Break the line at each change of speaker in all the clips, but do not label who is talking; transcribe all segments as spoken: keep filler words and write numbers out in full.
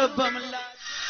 بملا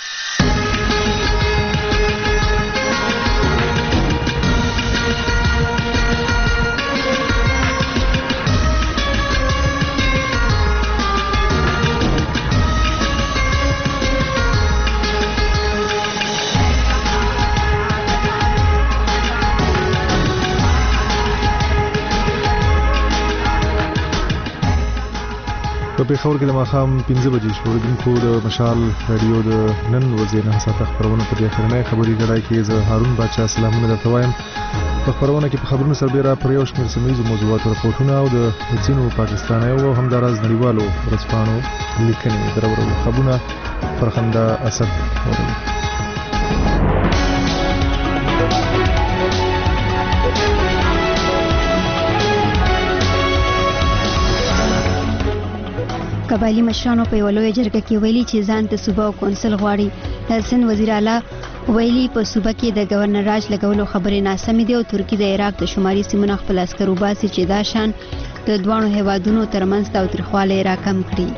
په پېښور کې د ماښام پنځه بجې شو. اوریدونکو د مشال رادیو د نن ورځې نه ساعته خپرونه په دې اخرنۍ خبري ګړۍ کې زه هارون باچا سلامونه درته وایم. په خبرونه کې په خبرونو سربېره پر یو شمېر سیمه ییزو موضوعاتو راپورټونه او د ځینو پاکستانیو او همداراز نړیوالو ورځپاڼو لیکنې درورو خبرونه فرخنده اسد وروي.
قبایلی مشرانو په یوه لویه جرګه کې ویلي چې ځان ته صوبه او کونسل غواړي. د سند وزیر اعلی ویلي په صوبه کې د گورنر راج لګولو خبرې ناسمې دي او ترکیه د عراق د شمالي سیمونو خپل عسکر وباسي چې دا شان د دواړو هیوادونو ترمنځ تاوتریخوالی راکم کړي.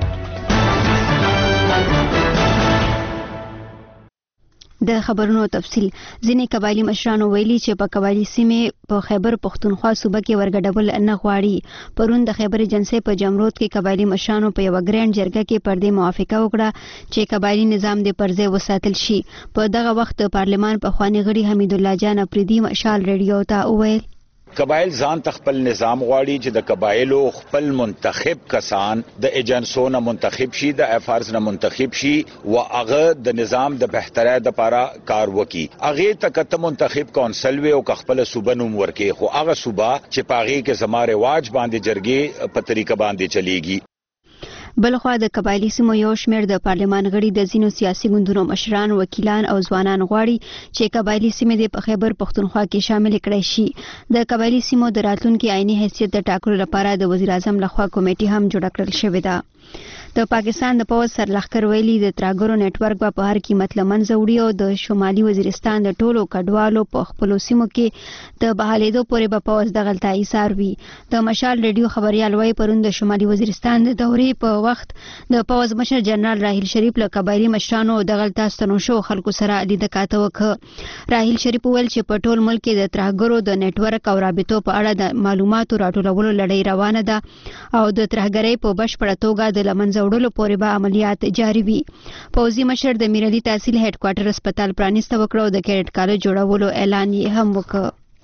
د خبرونو تفصیل. ځینې قبایلی مشرانو ویلي چې په قبایلی سیمې په خیبر پختونخوا صوبه کې ورګډول نه غواړي. پرون د خیبر ایجنسۍ په جمرود کې قبایلی مشرانو په یوه ګرینډ جرګه کې پر دې موافقه وکړه چې قبایلی نظام د پرځای وساتل شي. په دغه وخت د پارلمان پخوانی غړي حمید الله جان افریدي مشال ریډیو ته وویل
قبایل ځان ته خپل نظام غواړي چې د قبایلو خپل منتخب کسان د ایجنسو نه منتخب شي، د افارز نه منتخب شي او هغه د نظام د بهترۍ لپاره کار وکړي. هغه تکته منتخب کونسل وي او خپل صوبه نوم ورکړي، خو هغه صوبه چې پاغي کې زما رواج باندې جرګې په طریقه باندې چلیږي.
بلخوا د قبایلی سیمو یو شمېر د پارلمان غړي د ځینو سیاسي ګوندونو مشران، وکیلان او ځوانان غواړي چې قبایلی سیمې د په خیبر پختونخوا کې شامل کړي شي. د قبایلی سیمو د راتلونکي عیني حیثیت د ټاکلو لپاره د وزیر اعظم لخوا کمیټه هم جوړه کړل شوې ده. د پاکستان د پوځ سرلښکر ویلي د تراګرو نتورک به په هر قیمت له منځه وړي او د شمالي وزیرستان د ټولو کډوالو په خپلو سیمو کې د بحالېدو پورې به پوځ دغلته ایثار وي. د مشال ریډیو خبریال وایي پرون د شمالي وزیرستان د دورې په وخت د پوځ مشر جنرال راحیل شریف له قبایلی مشرانو دغلته ستنو شو خلکو سره لیده کاته وکړه. راحیل شریف وویل چې په ټول ملک کې د ترهګرو د نتورک او رابطو په اړه د معلوماتو راټولولو لړۍ روانه ده او د ترهګرۍ په بشپړه توګه د له منځه وړلو پورې به عملیات جاري وي. پوځي مشر د میرعلي تحصیل هډ کوارټر هسپتال پرانیسته وکړه او د کیډټ کالج جوړولو اعلان یې هم وکړ.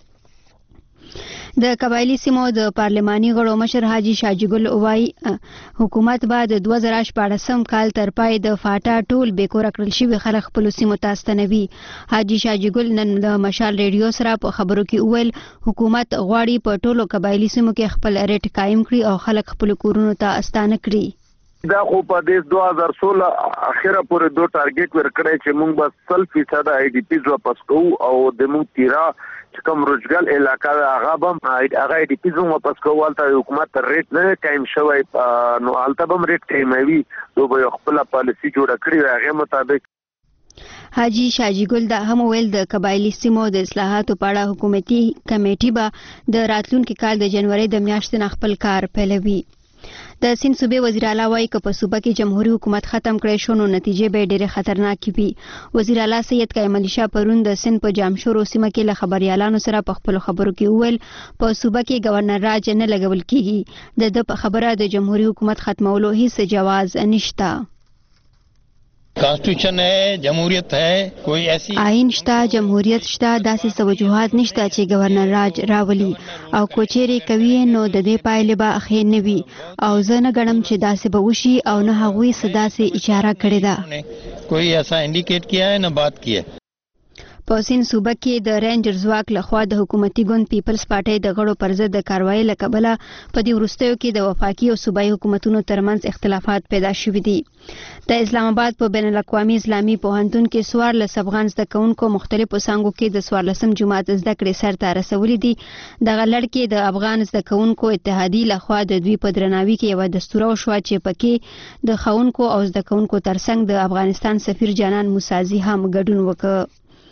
د قبایلی سیمو د پارلماني غړو مشر حاجی شاجګل وایي حکومت به د دوه زره شپاړسم کال تر پای د فاټا ټول بیکوره کړل شوي خلک خپلو سیمو ته ستنوي. حاجی شاجګل نن د مشال ریډیو سره په خبرو کې وویل حکومت غواړي په ټولو قبایلی سیمو کې خپل ریټ قایم کړي او خلک خپلو کورونو ته استانه کړي.
دا خو په دې دوه هزار سولہ اخره پورې دوه ټارګټ ورکړی چې موږ به سل فیصد آی ډي پیز واپس کوو او د موږ تیرا چې کوم روزګال علاقه هغه به هغه آی ډي پیز واپس کوو. هلته حکومت ریټ نه قایم شوی نو هلته به هم ریټ قایموي، نو به خپله پالیسي جوړه کړې وي هغې مطابق.
حاجی شاجګل دا هم ویل د قبایلی سیمو د اصلاحاتو په اړه حکومتي کمیټې به د راتلونکي کال د جنوري د میاشتې نه خپل کار پیلوي. د سند صوبې وزیر اعلی وایي که په صوبه کې جمهوریت حکومت ختم کړی شو نو نتیجې به ډېرې خطرناکې وي. وزیر اعلی سید قیم علي شاه پرون د سند په جامشورو سیمه کې له خبریالانو سره په خپلو خبرو کې وویل په صوبه کې گورنر راج نه لګول کیږي. د ده په خبره د جمهوریت حکومت ختمولو هیڅ جواز نشته.
کانسټیټیوشن ہے، جمهوریت ہے، کوئی ایسی
آئین شته، جمهوریت شته، داسې څه وجوهات نشته چې گورنر راج راولي او کوچېرې کوي نو د دې پایلې به ښې نه وي او زه نه ګڼم چې داسې به وشي او نه هغوی څه داسې اشاره کړې ده.
کوئی ایسا انډیکیټ کیا ہے نه بات کی ہے.
په سند صوبه کې د رینجر ځواک لخوا د حکومتي ګوند پیپلز پارټۍ د غړو پر ضد د کاروایۍ له کبله په دې وروستیو کې د وفاقي او صوبایي حکومتونو ترمنځ اختلافات پیدا شوي دي. د اسلام آباد په بین الاقوامي اسلامي پوهنتون کې څوارلس افغان زده کوونکو مختلفو څانګو کې د څوارلسم جماعت زده کړې سرته رسولي دي. دغه لړ کې د افغان زده کوونکو اتحادیې لخوا د دوی په درناوي کې یوه دستوره وشوه چې پکې د ښوونکو او زده کوونکو ترڅنګ د افغانستان سفیر جانان موسازي هم ګډون وکړ.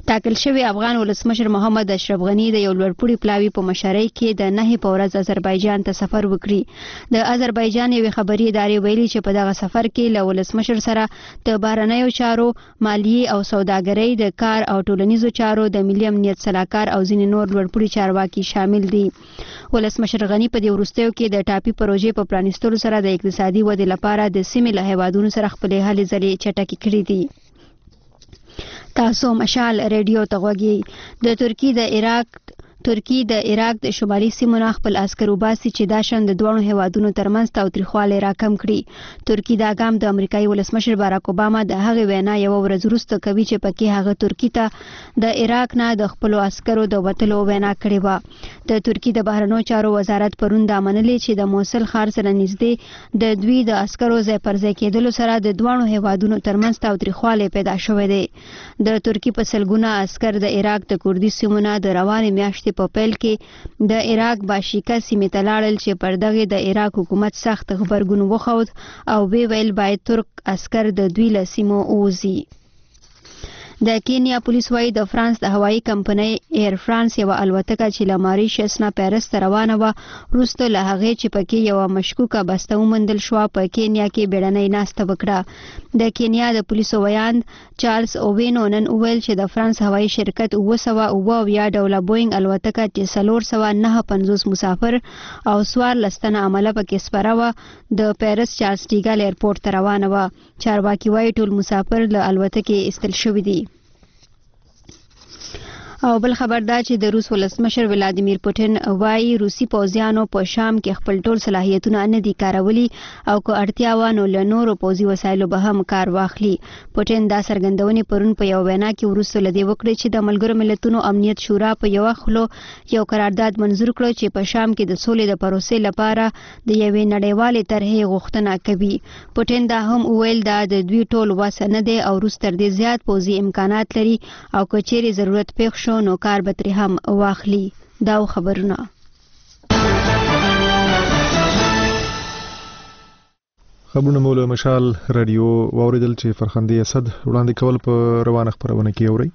ټاکل شوی افغان ولسمشر محمد اشرف غنی د یو لوړپوړي پلاوي په مشرۍ کې د نه په ورځ آذربایجان ته سفر وکړي. د آذربایجان یو خبري ادارې ویلي چې په دغه سفر کې له ولسمشر سره د بهرنیو چارو، مالیې او سوداګرۍ، د کار او ټولنیزو چارو، د ملي امنیت سلاکار او ځینې نور لوړپوړي چارواکي شامل دي. ولسمشر غنی په دې وروستیو کې د ټاپي پروژې په پرانیستلو سره د اقتصادي ودې لپاره د سیمې له هیوادونو سره خپلې هلې ځلې چټکې کړې دي. تاسو مشال ریډیو ته غوږی. د ترکی د عراق ترکی د عراق د شمالي سیمو نه خپل عسکر وباسي چې دا شند د دوه هیوادونو ترمنځ تاوتریخوالی راکم کړي. ترکی دا ګام د امریکایي ولسمشر باراک اوباما د هغې وینا یو ورځ وروسته کوي چې پکې هغه ترکی ته د عراق نه د خپل عسکرو د وتلو وینا کړې وه. د ترکی د بهرنیو چارو وزارت پرون دا منلې چې د موصل ښار سره نږدې د دوی د عسکرو ځای پر ځای کېدلو سره د دوه هیوادونو ترمنځ تاوتریخوالی پیدا شوی دی. د ترکی په سلګونه عسکر د عراق د کوردي سیمو نه د روانې میاشتې په پیل کې د عراق باشیکا سیمې ته لاړل چې پر دغه د عراق حکومت سخت غبرګون وښود او وی ویل باید ترک عسكر د دوی له سیمو ووځي. د کینیا پولیس وايي د فرانس د هوایي کمپنۍ ایر فرانس یو الوتکه چې له ماریشس نه پیرس ته روانه وه وروسته له هغې چې پکې یوه مشکوکه بسته وموندل شوه په کینیا کې بیړنۍ ناسته وکړه. د کینیا د پولیسو ویاند چارلز اووینو نن وویل چې د فرانس هوایي شرکت اوه سوه اوه اویا ډوله بوینګ الوتکه چې څلور سوه نهه پنځوس مسافر او څوارلس تنه عمله پکې سپره وه د پیرس چارلز ډیګل ایرپورټ ته روانه وه. چارواکي وايي ټول مسافر له الوتکې ایستل شوي دي. او بل خبر دا چې د روس ولسمشر ولادیمیر پوتین وايي روسي پوځیانو په شام کې خپل ټول صلاحیتونه نه دي کارولي او که اړتیا وه نو له نورو پوځي وسایلو به هم کار واخلي. پوتین دا څرګندونې پرون په یو وینا کې وروسته له دې وکړې چې د ملګرو ملتونو امنیت شورا په یوه خوله یو قرارداد منظور کړ چې په شام کې د سولې د پروسې لپاره د یوې نړیوالې طرحې غوښتنه کوي. پوتین دا هم وویل دا د دوی ټول وس نه دی او روس تر دې زیات پوځي امکانات لري او که چیرې ضرورت پیښ شو نو کار به ترې هم واخلي. دا خبرونه
خبرونه مو له مشال رادیو واوریدل چې فرخندې اسد وړاندې کول په روانه خبرونه کې اوري.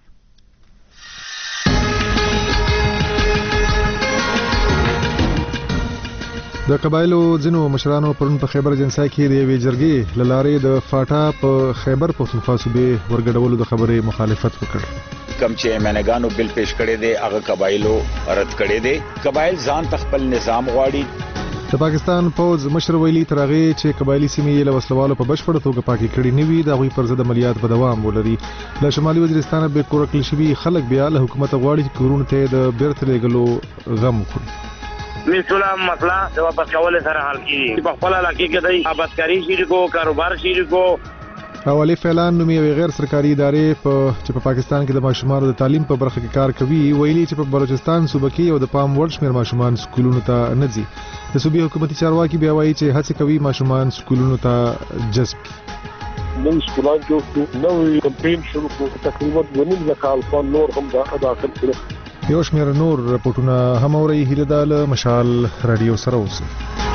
د قبایلو ځینو مشرانو پرون په خیبر اجنسی کې د یوې جرګې له لارې د فاټا په خیبر پښتونخوا صوبې ورګډولو د خبرې مخالفت وکړ.
کم چې منګانو بل پیش کړي دي هغه قبایلو رد کړي دي. قبایل ځان تخپل نظام غواړي.
د پاکستان پوز مشر ویلي ترغه چې قبایلی سیمې له وسلوالو په بشپړه توګه پاکي کړي نه وي د غوي پر ضد عملیات په دوام ولري. له شمالي وزیرستان به کورکل شوی خلک بیا له حکومت غواړي چې کورونه ته د بیرته لګلو غم وکړي.
میسولا مسله د واپس کول سره حل کیږي. په خپل علاقې کې د آبادکاری شروع کو کاروبار شروع کو
حوالی فعلان نومي غیر سرکاري ادارې په چې په پاکستان کې د ماشومانو د تعلیم په برخه کې کار کوي ویلي چې په بلوچستان صوبه کې یو د پام وړ شمېر ماشومان سکولونو ته نه ځي. د صوبې حکومتي چارواکي بیا وایي چې هڅه کوي ماشومان سکولونو ته جذب کړي.
نن سکولان جوړ کړو نوې کمپین شروع کړو تقریبا ونیم لک الفان نور هم دا داخل کړو.
یو شمېر نور رپورټونه هم اوري. هیله ده له مشال رادیو سره اوسئ.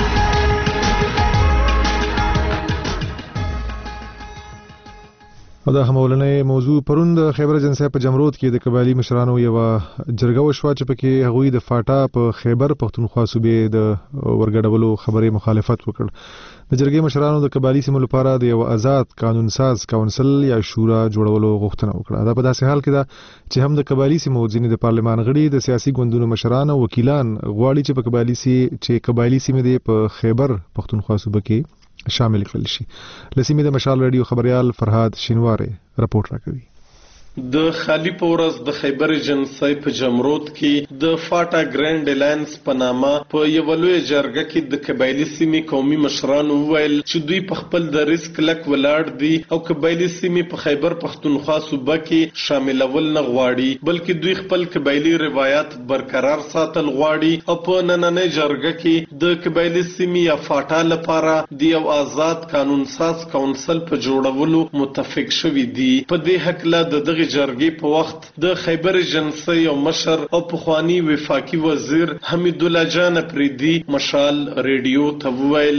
او دا همولنې موضوع پرون د خیبر اجنسی په جمرود کې د قبایلی مشرانو یو جرګه وشوه چې پکې هغوی د فاټا په خیبر پښتونخوا صوبې د ورګډولو خبرې مخالفت وکړ. د جرګې مشرانو د قبایلی سیمو لپاره د یو آزاد قانون ساز کونسل یا شورا جوړولو غوښتنه وکړه. دا په داسې حال کې ده چې هم د قبایلی سیمو ځینې د پارلمان غړي د سیاسي ګوندونو مشران او وکیلان غواړي چې په قبایلی سي چې قبایلی سیمې د په خیبر پښتونخوا صوبه کې شامل کړل شي. لسیمه د مشال رادیو خبريال فرهاد شینواره رپورټ راکوي.
د خالی پورس د خیبر اجنسی په جمرود کې د فاټا ګرانډ الاینس په نامه په یو لوی جرګه کې د قبایلی سیمې قومي مشرانو وویل چې دوی په خپل د ریسک لک ولاړ دي او قبایلی سیمې په خیبر پښتونخوا صوبه کې شاملول نه غواړي بلکې دوی خپل قبایلی روایت برقرار ساتل غواړي او په نننۍ جرګه کې د قبایلی سیمې یا فاټا لپاره د یو آزاد قانون ساز کونسل په جوړولو متفق شوي دي. په دې حق له د جرګې په وخت د خیبر اجنسی او مشر او پخوانی وفاقي وزیر حمید الله جان پریدي مشال ریډیو ته وویل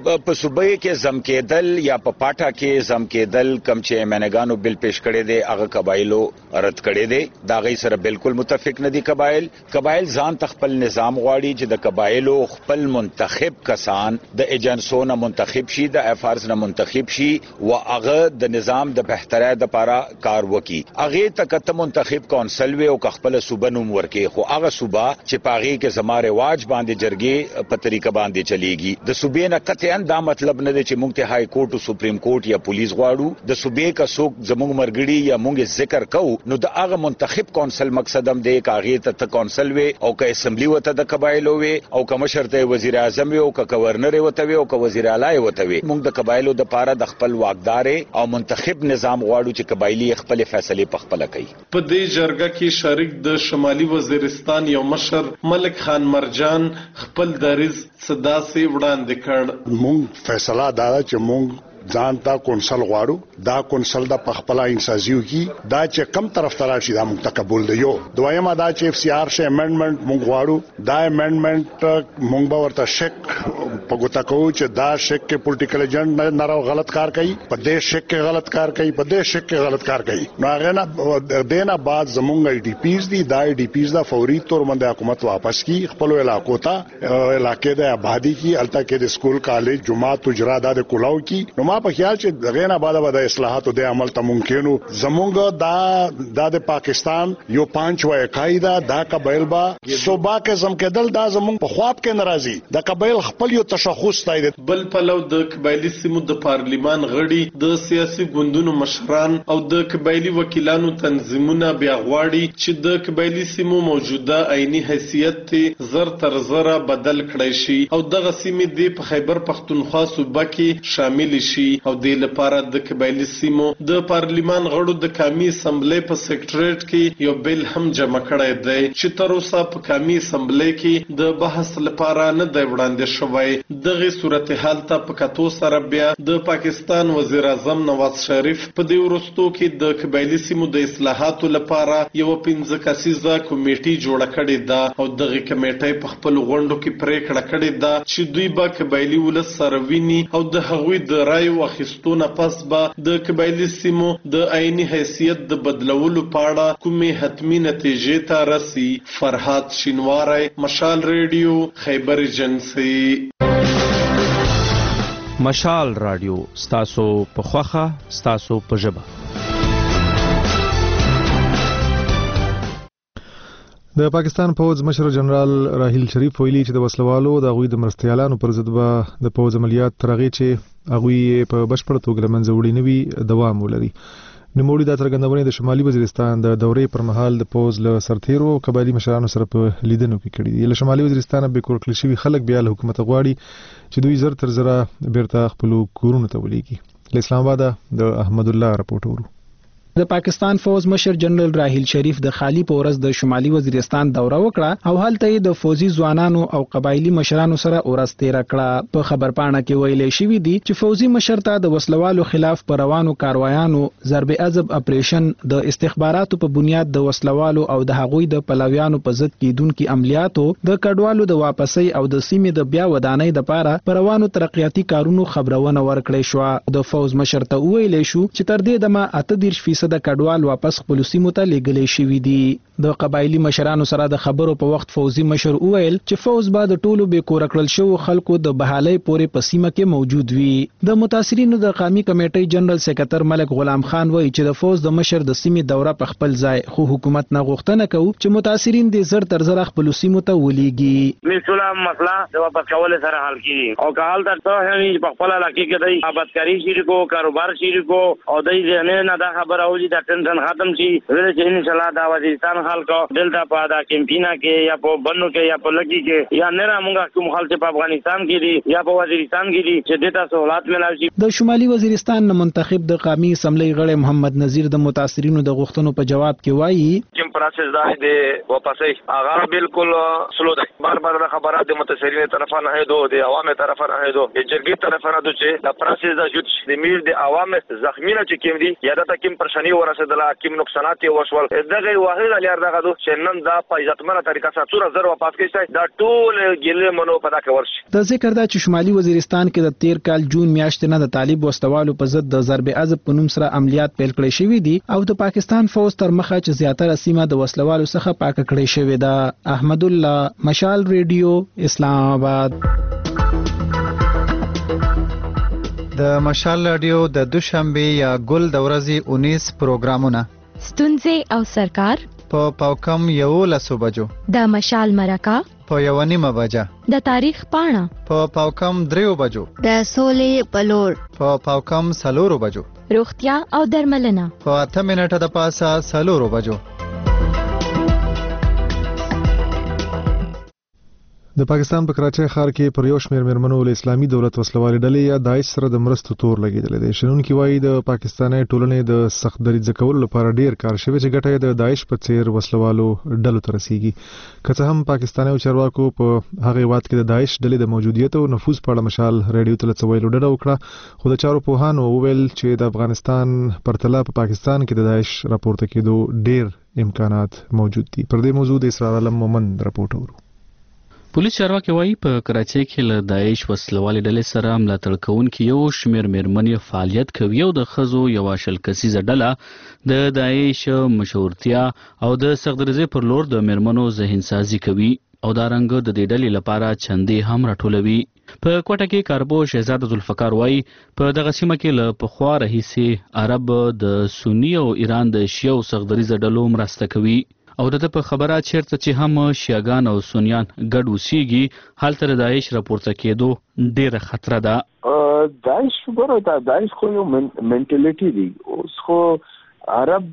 په صوبې کې زم کېدل یا په پاټا کې زم کېدل کم چې منګانو بل پیش کړي دي هغه قبایلو رد کړي دي دا غي سره بالکل متفق نه دي قبایل قبایل ځان تخپل نظام غواړي چې د قبایلو خپل منتخب کسان د ایجنسونو منتخب شي د افارز نه منتخب شي او هغه د نظام د بهترۍ لپاره کار وکړي هغه تکته منتخب کونسل وي او خپل صوبه نوم ورکړي خو هغه صوبه چې پاغي کې زماره واج باندې جرګي په طریقه باندې چلیږي د صوبې نه قطعا دا مطلب نه دی چې موږ ته های کورټ او سپریم کورټ یا پولیس غواړو د صوبې کا څوک زموږ مرګړي یا موږ ذکر کوو نو د هغه منتخب کونسل مقصد هم دی کاغې ته کونسل وي او که اسمبلی وته د قبایلو وي او که مشرته وزیر اعظم وي او که گورنر وته وي او که وزیر اعلی وته وي موږ د قبایلو د پاره د خپل واکدار او منتخب نظام غواړو چې قبایلی خپل فیصله په خپل کوي
په دې جرګه کې شریک د شمالي وزیرستان یو مشر ملک خان مرجان خپل دریز صداسي وړاندې کړ
مونږ فیصله دا چې مونږ ځان ته کونسل غواړو دا کونسل د پخپلا انسازیو کی دا چې کم طرف تراشي دا مونږ ته قبول دی یو دویمه دا چې اف سی آر شه امندمنت مونږ غواړو دا امندمنت مونږ به ورته شک په ګوتا کوو چې دا شک کې پولیټیکل ایجنټ نه راو غلط کار کوي په دې شک کې غلط کار کوي په دې شک کې غلط کار کوي نو هغه نه دینه بعد زمونږ ای ډی پیز دي دا ای ډی پیز دا فوري تور باندې حکومت واپس کی خپل علاقو ته علاقې د آبادی کی الته کې د سکول کالج جمعات اجرا د کلاو کی نو ما په خیال چې دغه نه بعد بعد اصلاحات د عمل ته ممکنو زمونږ دا د پاکستان یو پنځ وای قاعده دا قبایل با صوبا کې زم کېدل دا زمونږ په خواب کې ناراضي د قبایل خپل یو تشخص تای
بل پلو د قبایلی سیمو د پارلیمان غړي د سیاسي ګوندونو مشران او د قبایلی وکیلانو تنظیمونه بیا غواړي چې د قبایلی سیمو موجوده عیني حیثیت زر تر زره بدل کړي شي او دغه سیمې د خیبر پختونخوا صوبه کې شامل شي او د لپاره د قبایلی سیمو د پارلیمان غړو د قومي اسمبلی په سیکریټریټ کې یو بل هم جمع کړی دی چې تر اوسه په قومي اسمبلی کې د بحث لپاره نه دی وړاندې شوی دغه صورتحال ته په کتو سره بیا د پاکستان وزیر اعظم نواز شریف په دې ورستو کې د قبایلی سیمو د اصلاحاتو لپاره یو پنځه کسیزه کمیټي جوړه کړې ده او دغه کمیټې په خپل غونډو کې پریکړه کړې ده چې دوی به قبایلی ولس سره ویني او د هغوی د رای واخیستونه پس به د قبایلی سیمو د عیني حیثیت د بدلولو پاړه کومې حتمی نتیجې ته رسي فرحات شینواری مشال ریډیو خیبر ایجنسی
مشال رادیو ستاسو په خوخه ستاسو په ژبه
د پاکستان پوز مشر جنرال راحیل شریف ویلي چې د وسلوالو د غوي د مرستيالانو پر ضد به د پوز عملیات ترغه چې غوي په بشپړ توګه لمنځه وړي نوي دوام ولري نوموړي د څرګندونې د شمالي وزیرستان د دورې پر مهال د پوز له سرتیرو قبایلی مشرانو سره په لیدنو کې کړي دي له شمالي وزیرستان به کور کړی شوی خلک بیا له حکومت غواړي چې دوی زر تر زره بیرته خپل کورونه ته ولېږي له اسلام آباد د احمد الله رپورټ ورو
د پاکستان فوز مشر جنرال راحیل شریف د خالی پورز د شمالي وزیرستان دوره وکړه او هلته د فوزي ځوانانو او قبایلی مشرانو سره اورس تیر کړه په خبرپاڼه کې ویلې شوې دي چې فوزي مشر ته د وسلوالو خلاف پر روانو کاروایانو ضرب عذب اپریشن د استخباراتو په بنیاد د وسلوالو او د هغوی د پلویانو په ضد کیدونکو عملیاتو د کډوالو د واپسۍ او د سیمې د بیا ودانۍ لپاره پر روانو ترقیاتي کارونو خبرونه ورکړې شو د فوز مشر ته ویلې شو چې تر دې دمه اته دېرش فیصد د کډوال واپس خپل سیمو ته لېږلې شوې دي د قبایلی مشرانو سره د خبرو په وخت فوزي مشر وویل چې فوز به د ټولو به کور کړل شو خلکو د بحالۍ پورې په سیمه کې موجود وي د متاثرینو د قومي کمیټې جنرال سکرټر ملک غلام خان وایي چې د فوز د مشر د سیمې دوره په خپل ځای خو حکومت نه غوښتنه کوي چې متاثرین د زر تر زر خپل سیمو ته ولېږي
مثلا مسله د واپس کول سره حل کیږي او که حال تر څو په خپل علاقې کې د آبادکاری شریکو کاروبار شریکو او د دې نه دا خبره او د ټنشن ختم شي ولې چې ان شاء الله دا وزیرستان خلکو دلته په دا کیمپینا کې یا په بنو کې یا په لګي کې یا نه موږ کوم خلک په افغانستان کې دي یا په وزیرستان کې دي چې دته سہولت ملایي شي
د شمالي وزیرستان منتخب د قومي اسمبلی غړي محمد نذیر د متاثرینو د غوښتنو په جواب کې وایي
کوم پروسس دا دی واپسې هغه بالکل سلو ده بار بار خبرات د متاثرینو طرفه نه دو د عوامو طرفه نه دو د جرګې طرفه نه دو چې دا پروسس دا جوړ د میر د عوامو زخمینه چې کوم دي یا دا کوم پرشن زیانی ورسېدله کوم نقصانات یې وشول دغه واحد الیار دغه دو چې نن دا په عزتمنه طریقه سره څوره زر واپس کړي دا ټول ګیلې منو په دا کې ورشي
د ذکر دا چې شمالي وزیرستان کې د تیر کال جون میاشتې نه د طالب وسلوالو په ضد د ضرب عضب په نوم سره عملیات پیل کړي شوي دي او د پاکستان فوج تر مخه چې زیاتره سیمه د وسلوالو څخه پاکه کړي شوې ده. احمد الله، مشال ریډیو، اسلام آباد.
د مشال رادیو د دوشنبه یا ګل د ورځې انیس پروګرامونه
ستونزې او سرکار
په پاوکم یو لسو بجو
د مشال مرکه
په یو نیمه بجه
د تاریخ پاڼه
په پاوکم دریو بجو
د سولې پلور
په پاوکم سلورو بجو
روغتیا او درملنه
په اته منټه د پاسه سلورو بجو.
د پاکستان په کراچۍ ښار کې پر یو شمېر میرمنو له اسلامي دولت وسلوالې ډلې یا داعش سره د مرستو تور لګېدلی دی. شنونکي وایي د پاکستاني ټولنې د سخت دریځه کولو لپاره ډېر کار شوی چې ګټه یې د داعش په څېر وسلوالو ډلو ته رسیږي. که څه هم پاکستاني چارواکو په هغه هېواد کې د داعش ډلې د موجودیت او نفوذ په اړه مشال ریډیو ته له څه ویلو ډډه وکړه، خو د چارو پوهانو وویل چې د افغانستان پرتله په پاکستان کې د داعش راپورته کېدو ډېر امکانات موجود دي. پر دې موضوع د اسرار علم مومند راپورټ ورو.
پولیس چارواکي وایي په کراچۍ کې له داعش وسلوالې ډلې سره ملاتړ کوونکي یو شمېر میرمنې فعالیت کوي او د ښځو یوه شل کسیزه ډله د داعش مشهورتیا او د سختدریځۍ پر لور د میرمنو ذهنسازي کوي او دا رنګ د دې ډلې لپاره چندې هم راټولوي. په کوټه کې کاربو شهزاده ذوالفقار وایي په دغه سیمه کې له پخوا راهیسې عرب د سني او ایران د شیعو سختدریځه ډلو مرسته کوي او دته په خبره چیرته چې هم شیعاګان او سنیان ګډ اوسېږي هلته د داعش راپورته کېدو ډېره خطره ده.
داعش ګوره دا داعش خو یو منټالیټي دی. اوس خو عرب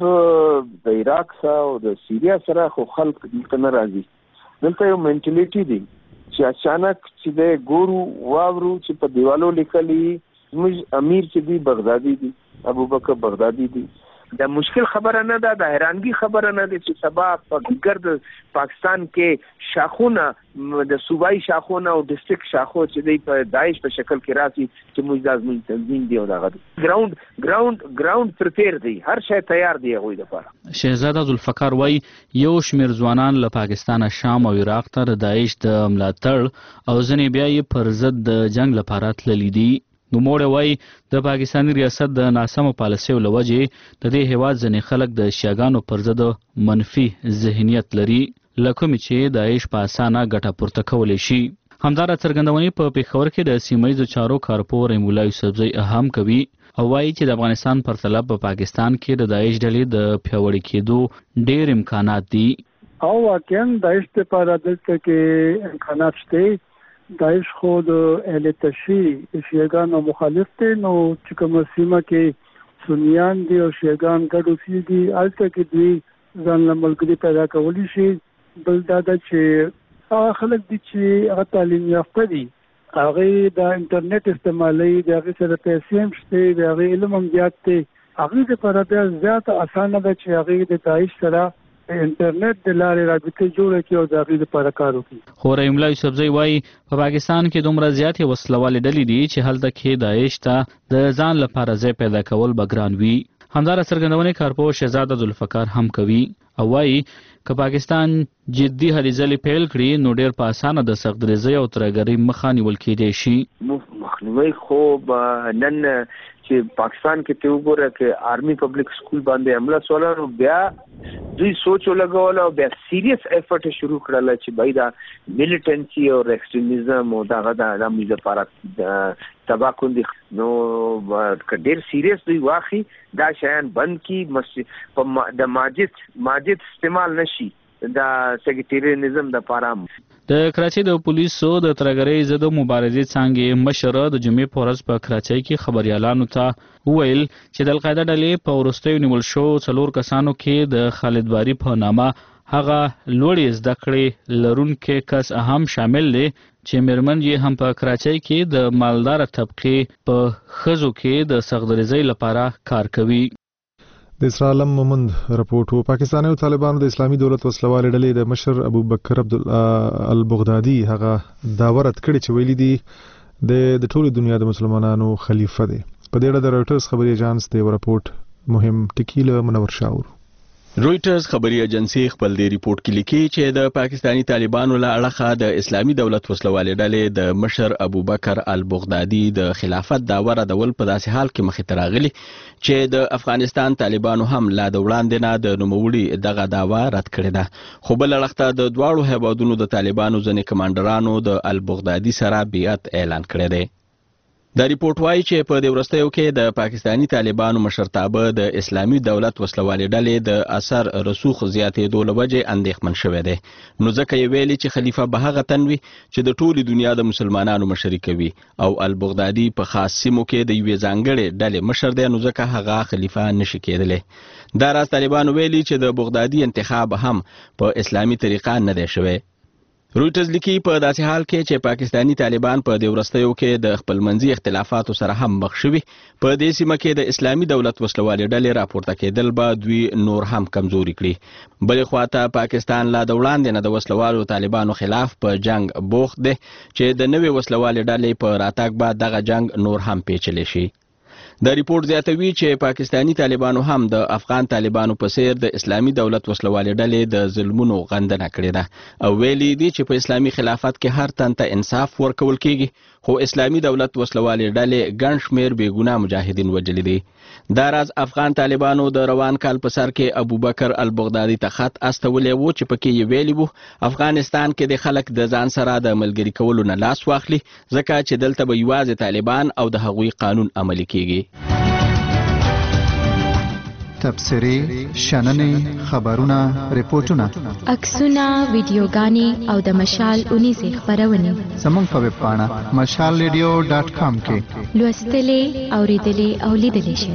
د عراق سره او د سیریا سره خو خلک دلته نه راځي. دلته یو منټالیټي دی چې اچانک چې د ګورو واورو چې په دیوالو لیکلي زموږ امیر چې دی بغدادي دی، ابوبکر بغدادي دی. دا مشکل خبره نه ده، د حیرانګي خبره نه ده چې سبا په ګرد پاکستان کې شاخونه د صوبایي شاخونه او ډیسټریکټ شاخو چې دی په داعش په شکل کې راسي چې موږ د ازمون تنظیم دی او دغه ګراوند ګراوند ګراوند پریپیر دی، هر شی تیار دی هغوی لپاره.
شهزاده ذوالفقار وایي یو شمېر ځوانان له پاکستان شام او عراق ته د داعش د ملاتړ او ځینې بیا یې پر ضد د جنګ لپاره تللي دي. نوموړی وایي د پاکستاني ریاست د ناسمو پالیسیو له وجې د دې هېواد ځینې خلک د شیعاګانو پر ضد منفي ذهنیت لري له کومې چې داعش په اسانه ګټه پورته کولی شي. همدارا څرګندونې په پېښور کې د سیمه ییزو چارو کارپور رحیم الله یوسفزۍ هم کوي او وایي چې د افغانستان پرتله په پاکستان کې د داعش ډلې د پیاوړي کېدو ډېر امکانات دي.
او واقعا داعش لپاره دلته کې امکانات شته. داعش خو د اهل تشیع شیعاګانو مخالف دی، نو چې کومه سیمه کې سنیان دي او شیعاګان ګډ اوسېږي هلته کې دوی ځان له ملګري پیدا کولی شي. بل دا ده چې هغه خلک دي چې هغه تعلیم یافته دي، هغوی د انټرنیټ استعمالوي، د هغې سره پیسې هم شته، د هغې علم هم زیات دی. هغوی لپاره بیا زیاته اسانه ده چې هغوی د داعش سره انټرنیټ د لارې رابطه جوړه کړي او د هغې لپاره کار وکړي.
خو رحیم الله یوسفزۍ وایي په پاکستان کې دومره زیاتې وسلوالې ډلې دي چې هلته کې داعش ته د ځان لپاره ځای پیدا کول به ګران وي. همدارا څرګندونې کارپو شهزاده ذوالفقار هم کوي او وایي که پاکستان جدي هلې ځلې پیل کړي نو ډېر په اسانه د سختدریځۍ او ترهګرۍ مخه نیول کېدی شي.
مخنیوی خو نن چې پاکستان کې ته وګوره چې آرمي پبلک سکول باندې حمله سوله نو بیا دوی سوچ ولګول او بیا سیریس ایفورټ شروع کړل چې بای دا میلیټنسي او ایکستریمیزم او دغه د عوامي لپاره تبا کوندي نو ډېر سیریس دوی واخی دا شیان بند کی د ماجد ماجد استعمال نشي دا سیکریټریزم د پارام.
د کراچۍ د پولیسو د ترهګرۍ ضد مبارزې څانګې مشر د جمعې په ورځ په کراچۍ کې خبريالانو ته وویل چې د القاعده ډلې په وروستیو نیول شو څلور کسانو کې د خالد باری په نامه هغه لوړې زده کړې لرونکي کس هم شامل دی چې میرمن یې هم په کراچۍ کې د مالدار طبقې په ښځو کې د سختدریځۍ لپاره کار کوي.
د اسرار علم مومند راپورټ وو. پاکستاني او طالبانو د اسلامي دولت وسلوالې ډلې د مشر ابوبکر عبد البغدادي هغه داوا رد کړې چې ویلي دي د ټولو دنیا د مسلمانانو خلیفه دی. په دې اړه د رويټرز خبري اژانس د راپورټ مهم ټکی له منور شاور.
رويټرز خبري ایجنسی خپل دی ریپورت کې لیکي چې د پاکستانی طالبانو له اړخه د اسلامي دولت وسلوالې ډلې د مشر ابوبکر البغدادي د خلافت داور ردول په داسې حال کې مخې ته راغلي چې د افغانستان طالبانو هم لا د وړاندې نه د نوموړي دغه داوا رد کړې ده، خو بل اړخ د دواړو هیوادونو د طالبانو ځینې کمانډرانو د البغدادي سره بیعت اعلان کړی دی. دا ریپورت وایي چې په دې وروستیو کې د پاکستانی طالبانو مشرتابه د اسلامي دولت وسلوالې ډلې د اثر رسوخ زیاتېدو له وجې اندېښمن شوی دی. نو ځکه یې ویلي چې خلیفه به هغه تن وي چې د ټولې دنیا د مسلمانانو مشري کوي او البغدادي په خاص سیمو کې د یوې ځانګړې ډلې مشر دی، نو ځکه هغه خلیفه نشي کېدلی. دا راز طالبانو ویلي چې د بغدادي انتخاب هم په اسلامي طریقه نه دی شوی. رويټرز لیکي په داسې حال کې چې پاکستانی طالبان په دې وروستیو کې د خپلمنځي اختلافاتو سره هم مخ شوي، په دې سیمه کې د اسلامي دولت وسلوالې ډلې راپورته کېدل به دوی نور هم کمزوري کړي. بلې خواته پاکستان لا د وړاندې نه د وسلوالو طالبانو خلاف په جنگ بوخت دی چې د نوې وسلوالې ډلې په راتګ به دغه جنگ نور هم پیچلی شي. دا ریپورت زیاتوي چې پاکستانی طالبانو هم د افغان طالبانو په څیر د اسلامي دولت وسلوالې ډلې د ظلمونو غندنه کړې ده او ویلي دي چې په اسلامي خلافت کې هر تن ته انصاف ورکول کیږي، خو اسلامي دولت وسلوالې ډلې ګڼ شمېر بې ګناه مجاهدین وژلي دي. دا راز افغان طالبانو د روان کال په سر کې ابوبکر البغدادي ته خط استولی و چې پکې یې ویلي وو افغانستان کې د خلک د ځان سره د ملګري کولو نه لاس واخلي، ځکه چې دلته به یوازې طالبان او د هغوی قانون عملي کیږي.
تبصرې، شننې، خبرونه، ریپورتونه،
عکسونه، ویډیوګانې او د مشال اونیزې خپرونې
زموږ په ویب پاڼه مشال ریډیو ډاټ کام کې
لوستلې، اوریدلې او لیدلې شئ.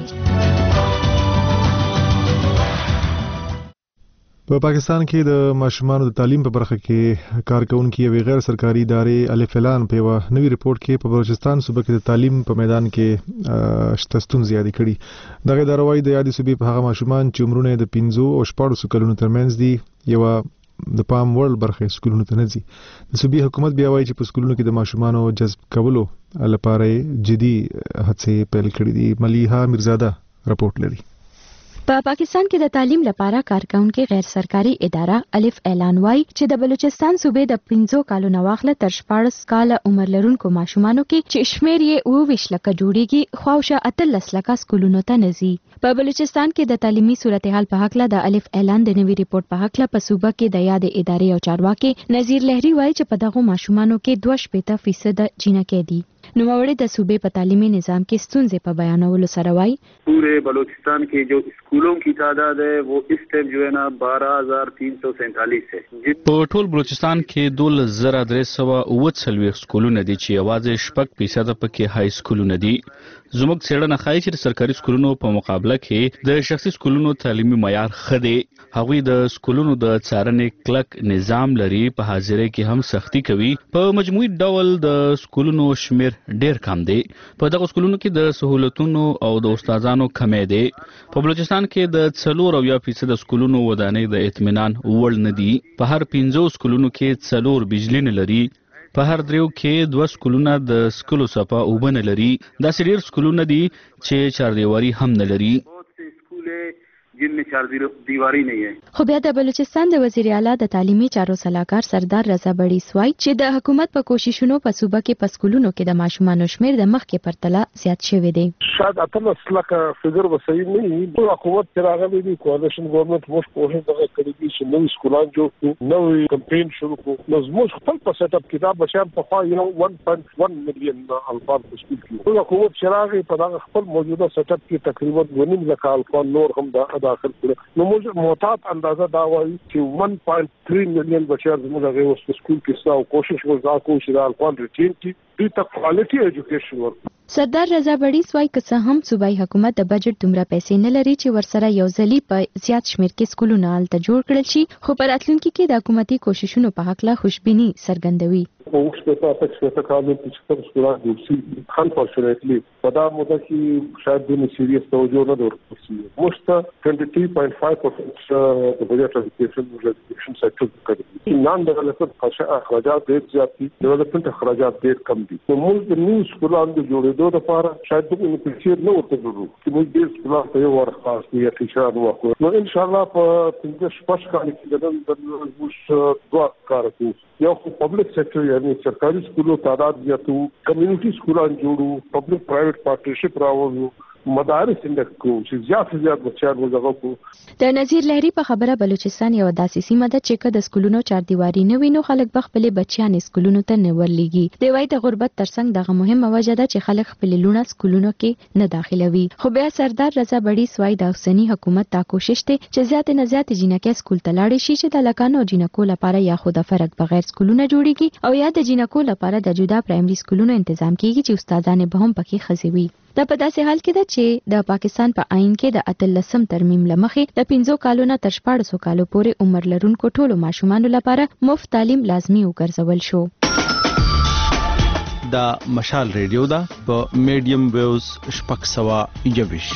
په پاکستان کې د ماشومانو د تعلیم په برخه کې کارکونکو یو غیر سرکاري ادارې الف اعلان په یو نوی ریپورت کې په بلوچستان صوبه کې د تعلیم په میدان کې شته ستونزې یاد کړي. دغه اداره وايي د یادې صوبې په هغه ماشومان چې عمرونه د پنځو او شپږو کلونو ترمنځ دي یو د پام وړ برخه سکولونو ته نه ځي. د صوبې حکومت بیا وايي چې په سکولونو کې د ماشومانو جذب کولو لپاره جدي هڅې پیل کړې دي. ملیحه میرزاده راپورټ لري.
په پاکستان کې د تعلیم لپاره کارکونکو غیر سرکاري اداره الف اعلان وايي چې د بلوچستان صوبې د پنځو کالو نه واخله تر شپږ کاله عمر لرونکو ماشومانو کې چې شمیر یې اوه ویشت لکه جوړیږي، خواوشا اتلس لکه سکولونو ته نه ځي. په بلوچستان کې د تعلیمي صورتحال په هکله د الف اعلان د نوي ریپورت په هکله په صوبه کې د یاد ادارې او چارواکي نذیر لهری وايي چې په دغه ماشومانو کې دوه شپېته فیصد جینکې دي. نوموړي د صوبې په تعلیمي نظام کې ستونزې په بیانولو سره وايي
پورے بلوچستان کے جو اسکولوں کی تعداد ہے وہ اس ٹائم جو ہے نا بارہ ہزار تین سو سینتالیس ہے.
په ټول بلوچستان کې دولس زره درې سوه اووه څلوېښت سکولونه دي چې یوازې شپږ فیصده پکې های سکولونه دي. زموږ څېړنه ښایي چې د سرکاري سکولونو په مقابله کې د شخصي سکولونو تعلیمي معیار ښه دی. هغوی د سکولونو د څارنې کلک نظام لري، په حاضرۍ کې هم سختي کوي. په مجموعي ډول د سکولونو شمیر ډیر کم دی. په دغه سکولونو کې د سہولتونو او د استادانو کمی دی. په بلوچستان کې د څلور اویا فیصد سکولونو ودانۍ د اطمینان وړ نه دي. په هر پنځو سکولونو کې څلور بجلی نه لري. په هر دریو کې دوه سکولونه د سکولو څپه اوبه نه لري. داسې ډېر سکولونه دي چې چاردیواري هم نه لري.
جن میں چار دیواری نہیں ہے.
خو بیا د بلوچستان د وزیر اعلی د تعلیمي چارو سلاکار سردار رضا بړي سوای چې د حکومت په کوششونو په صوبه کې په سکولونو کې د ماشومانو شمیر د مخ کې پرتله زیات شوی دی.
شاید اتلس لکه فګر به صحیح نه وي. د حکومت چې راغلی دی کواليشن ګورنمنت موږ کوشش دغه کړی دي چې نوې سکولان جوړ کړو، نوې کمپاین شروع کړو. نو موږ خپل په سیټ اپ کې دا بچیان په خوا یو ون پوینټ ون میلیون الفاظ په سکول کې. د حکومت چې راغی په دغه خپل موجوده سیټ اپ کې تقریبا دوه نیم لکه الفاظ نور هم دا داخل کړو. موږ معتاد اندازه دا وایي چې ون پوینټ تھری میلیون بچیان زموږ هغه اوس په سکول کې ستا او کوشش وکړو چې دا الفاظ ریټین کړي، دوی ته کوالټي ایجوکیشن ورکړي.
سردار رضا بړي سوای که څه هم صوبایي حکومت د بجټ دومره پیسې نه لري چې ورسره یو ځلي په زیات شمیر کې سکولونه هلته جوړ کړل شي، خو په راتلونکي کې د حکومتي کوششونو په هکله خوشبیني څرګندوي.
اوس په تاسو کې څه کار دي چې څه سکولان جوړ شي. انفورچونټلی په دا موده کې شاید د سیریس توجه نه ورکړل شي. موږ ته ټوئنټي تھری پوائنٹ فائیو پرسنٹ د بجټ ایجوکیشن ایجوکیشن سیکټر کړی. نان ډیولپمنٹ اخراجات ډېر زیات دي، ډیولپمنٹ اخراجات ډېر کم دي. نو موږ د نیو سکولانو د جوړېدو پورېدو لپاره شاید موږ په څیر نه ورته ورو چې موږ دې سکولان ته یو ورخاص یا تشران وکړو نو ان شاء الله په پنځه شپږ کال کې د نن موږ دوه کار کوو یو خو پبلک سیکټر یعنی سرکاري سکولو تعداد زیاتو کمیونټي سکولان جوړو پبلک پرایویټ پارټنرشپ راوړو مدارس اندک کو چې زیات زیات بچیان وزغه کو
د نذیر لهری په خبره بلوچستان یو داسې سیمه ده چې کله د سکولونو چاردیواری نه وینو خلک به خپل بچیان سکولونو ته نه ورلېږي د وای د غربت ترڅنګ دغه مهمه وجه ده چې خلک خپل لونه سکولونو کې نه داخلوي خو بیا سردار رضا بړي سوای د اوسنی حکومت تا کوشش ته چې زیات نه زیات جنکه سکول ته لاړ شي چې د لکانو جنکو لپاره یا خو د فرق بغیر سکولونه جوړيږي او یا د جنکو لپاره د جدا پرایمري سکولونو تنظیم کیږي چې استادان به هم پکې خزوي دا په داسې حال کې ده چې د پاکستان په آئین کې د اتلسم ترمیم لمخې د پنځو کالو نه تر شپاړسو کالو پورې عمر لرونکو ټولو ماشومانو لپاره مفت تعلیم لازمي وګرځول شو.
دا مشال ریډیو ده په میډیم ویوز شپږ سوه یوویش.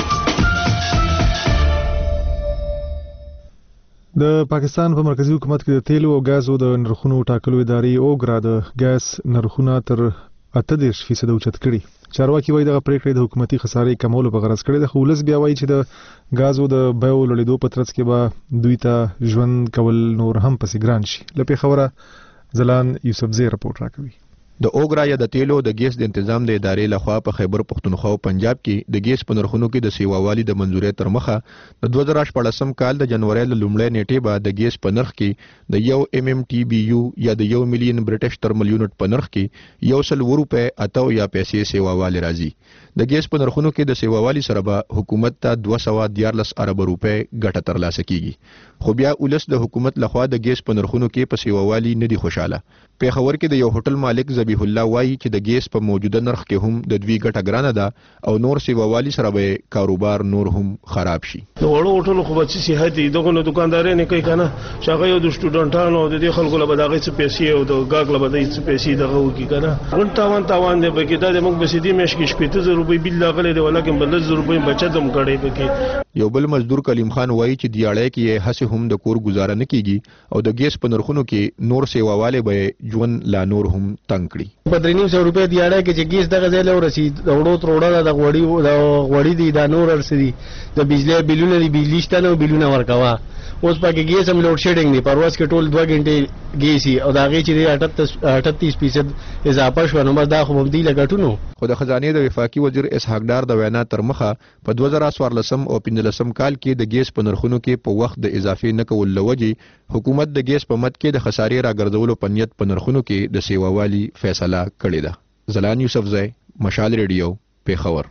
د پاکستان په مرکزی حکومت کې د تیلو او غازو د نرخونو ټاکلو ادارې اوګرا د غاز نرخونه تر اته دېرش فیصد اوچت کړي. چارواکي وایي دغه پریکړې د حکومتي خسارې کمولو په غرض کړې ده خو ولس بیا وایي چې د غازو د بیو لوړېدو په ترڅ کې به دوی ته ژوند کول نور هم پسې ګران شي. له پېښوره زلان یوسفزی رپورټ راکوي.
د اوګرا یا د تیلو د ګیس د تنظیم د ادارې لخوا په خیبر پختونخوا او پنجاب کې د ګیس په نرخونو کې د سیواوالي د منځورۍ تر مخه د دوه زره شپږم کال د جنوري له لومړۍ نیټې به د ګیس په نرخ کې د یو ایم ایم ټي بي یو یا د یو میلیون برټش ترمل یونټ په نرخ کې یو سل روپے اتو یا پیسې سیواوالي راځي. د ګیس په نرخونو کې د سیواوالي سره به حکومت ته دوه سوه دیارلس ارب روپے ګټه ترلاسه کیږي خو بیا ولس د حکومت لخوا د ګیس په نرخونو کې په سیواوالي نه دي خوشاله. پیښور کې د یو هوټل مالک ذبیح الله وایي چې د ګیس په موجوده نرخ کې هم د دوی ګټه ګرانه ده او نور سیواوالي سره به کاروبار نور هم خراب شي.
د وړو هوټلو خو به صحت دغه نو دکانداري نه کوي کنه شغه یو د سټوډنټانو د دې خلکو له بداغې څه پیسې او د گاګ له بداغې څه پیسې دغه وکی کنه غون تاوان تاوان دی بګی د موږ به سیدی مېش کې شپږ زره روپۍ بل لاغله دی ولکه بل زره روپۍ بچت هم کړي بګی.
یو بل مزدور کلیم خان وایي چې دیاړی کې هڅه هم د کور گزاره نه کیږي او د ګیس په نرخونو کې نور سیواواله به ژوند لا نور هم تنگ کړي.
په درې سوه روپۍ دیاړی کې چې ګیس دغه ځای له ورسي د وړو تروړه د غوړی د غوړی دی د نور ارسدي د بجلی بلونه دی بجلی شته نو بلونه ورکوا اوس پکې ګیس هم لوډ شیډینګ دی پرواز کې ټول دوه غنټې ګیسي او دا غي چې اٹھتیس فیصد اضافه شو نو دا خو مبدي لګټونو.
خو د خزانه د وفاقي وزیر اسحاق ډار د وینا تر مخه په دوه زره څوارلسم او پنځلسم کال کې د ګیس په نرخونو کې په وخت د اضافي نه کول لوجي حکومت د ګیس په مد کې د خسارې راګرځولو په نیت په نرخونو کې د سیواوالي فیصله کړې ده. زلان یوسفزی مشال ریډیو پیښور.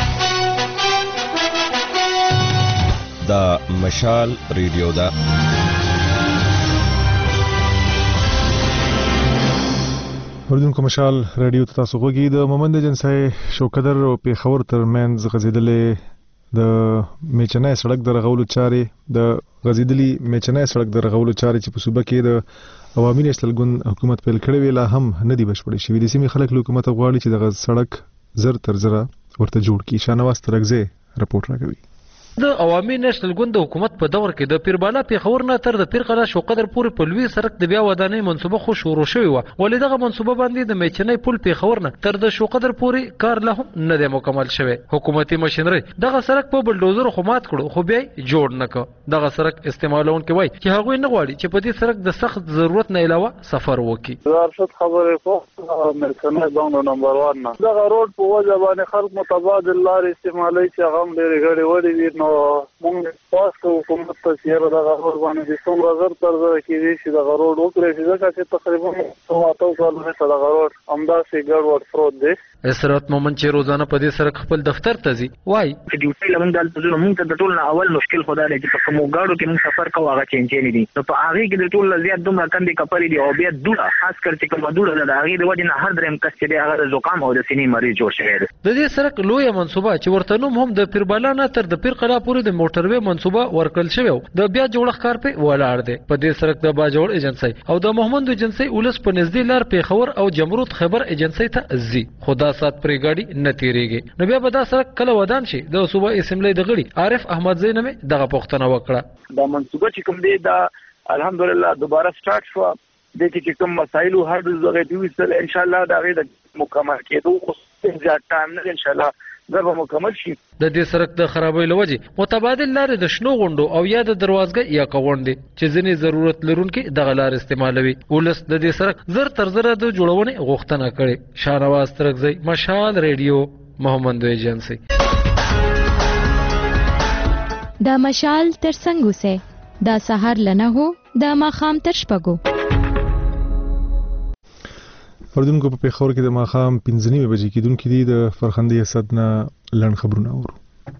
دا مشال ریډیو دا
اوردونکو مشال ریډیو ته تاسو غوږی د مومند جنسای شوکدر او پیښور ترمنځ غزیدلې د میچنای سړک د رغولو چارې د غزیدلی میچنای سړک د رغولو چارې چې په صوبه کې د عوامي نېشنل ګوند حکومت پیل کړی وی لا هم نه دی بشپړی شوی. د سیمې خلک له حکومت غواړي چې دغه سړک زر تر زره ورته جوړ کړي. شانواز ترغزه رپورټ راکوي.
د عوامي نېشنل ګوند د حکومت په دور کې د پیربالا پیښور نه تر د پیرقلا شوقدر پورې په لوی سړک د بیا ودانۍ منصوبه خو شروع شوې وه ولې دغه منصوبه باندې د میچنۍ پل پیښور نه تر د شوقدر پورې کار لا هم نه دی مکمل شوی. حکومتي ماشینري دغه سړک په بلډوزر خو مات کړو خو بیا جوړ نه کړ. دغه سړک استعمالونکي وایي چې هغوی نه غواړي چې په دې سړک د سخت ضرورت نه علاوه سفر وکړي.
ارشد خبرې کوم میچنۍ باندې نمبر واحد نه دغه روډ په وجه باندې خلک متبادل لارې استعمالوي چې هغه هم ډېرې ګڼې وړې وي نو مونږ پاس کو حکومت ته چیرې دغه روډ باندې د څومره زر تر زره کېدای شي دغه روډ وکړی شي ځکه چې تقریبا څو اتو کالونو ته دغه روډ همداسې ګډوډ پروت دی.
اسرات مومن چې روزانه په دې سړک خپل دفتر ته ځي وایي
چې ډیوټي لمن دلته ځو موږ ته د ټول نه اول مشکل خدا دی چې په کومو ګاډو کې موږ سفر کوو هغه چینجې نه دي نو په هغې کې د ټول زیات دومره کندې کپرې دي او بیا دوړه خاص کر چې کومه دوړه ده د هغې د وجې نه هر درېیم کس چې دی هغه د زکام او د سینې مریض جوړ شوی دی.
د دې سړک لویه منصوبه چې ورته نوم هم د پیربالا نه تر د پیرقلا پورې د موټروې منصوبه ورکړل شوی د بیا جوړښت کار پې ولاړ دی. په دې سړک د باجوړ ایجنسۍ او د محمد ایجنسۍ ولس په نږدې لار پیښور او جمرود خیبر ایجنسۍ ته ځي خو دا سات پرې ګاډي نه تیریږي نو بیا به دا سړک کله ودان شي. د صوبه اسمبلی د غړي عارف احمد زی نه دغه پوښتنه وکړه.
دا منصوبه چې کوم دی دا الحمدلله دوباره سٹارټ شو د چې کوم مسایل او هر څه غوښتي وي ان شاء الله دا غي د مکمل کېدو زیات ټایم نه ان شاء الله دا به مکمل شي.
د دې سړک د خرابۍ لوجې متبادل لارې د شنو غونډو او یا د دروازګۍ یا کوونډې چې ځینې ضرورت لرونکي دغه لار استعمالوي. ولس د دې سړک زر تر زره د جوړونې غوښتنه کړې. شاهنواز ترکزی، مشال ریډیو، محمد ایجنسی.
دا مشال تر څنګه سه دا سحر لنه هو دا ماخام تر شپږو.
اردوونکو په پیښور کې د ماخام پنځه نیمې بجې کېدونکې دي. د فرخندې اسد نه لنډ خبرونه اورو.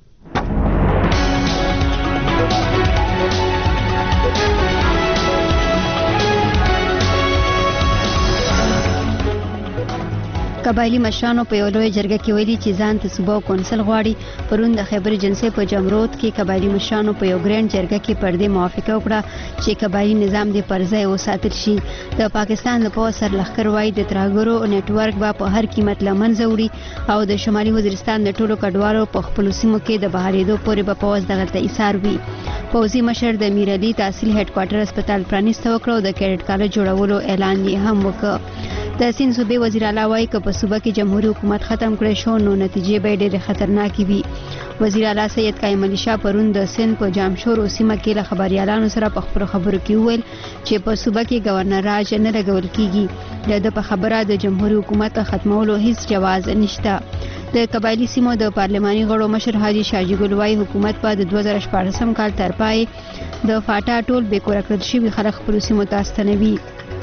قبایلی مشرانو په یو لوی جرګه کې ویلي چې ځان ته صوبه کونسل غواړي. پرون د خیبر جنسي په جمرود کې قبایلی مشرانو په یو ګرینډ جرګه کې پر دې موافقه وکړه چې قبایلی نظام د پرځای وساتل شي. د پاکستان د پوځ سر لښکر وايي د ترهګرو نیټ ورک به په هر قیمت له منځه وړي او د شمالي وزیرستان د ټولو کډوالو په خپلو سیمو کې د بهارېدو پورې به پوځ دغلته ایثار وي. پوځي مشر د میر علي تحصیل هډ کوارټر هسپتال پرانیسته وکړ او د کیډټ کالج جوړولو اعلان یې هم وکړ. د سین صوبې وزیر اعلی وايي که په صوبه کې جمهوریت حکومت ختم کړي شو نو نتیجې به ډېرې خطرناکې وي. وزیر اعلی سید قائم علي شاه پرون د سین په جامشور او سیمه کې له خبريالانو سره په خبرو خبرو کې وویل چې په صوبه کې گورنر راج نه لګول کیږي. د په خبره د جمهوریت حکومت ختمولو هیڅ جواز نشته. د قبایلی سیمو د پارلماني غړو مشر حاجی شاجي ګل وايي حکومت په د دوه زره شپاړسم کال تر پای د فاټا ټول بې کور کړل شوي خلک خپل سیمو ته ستنوي.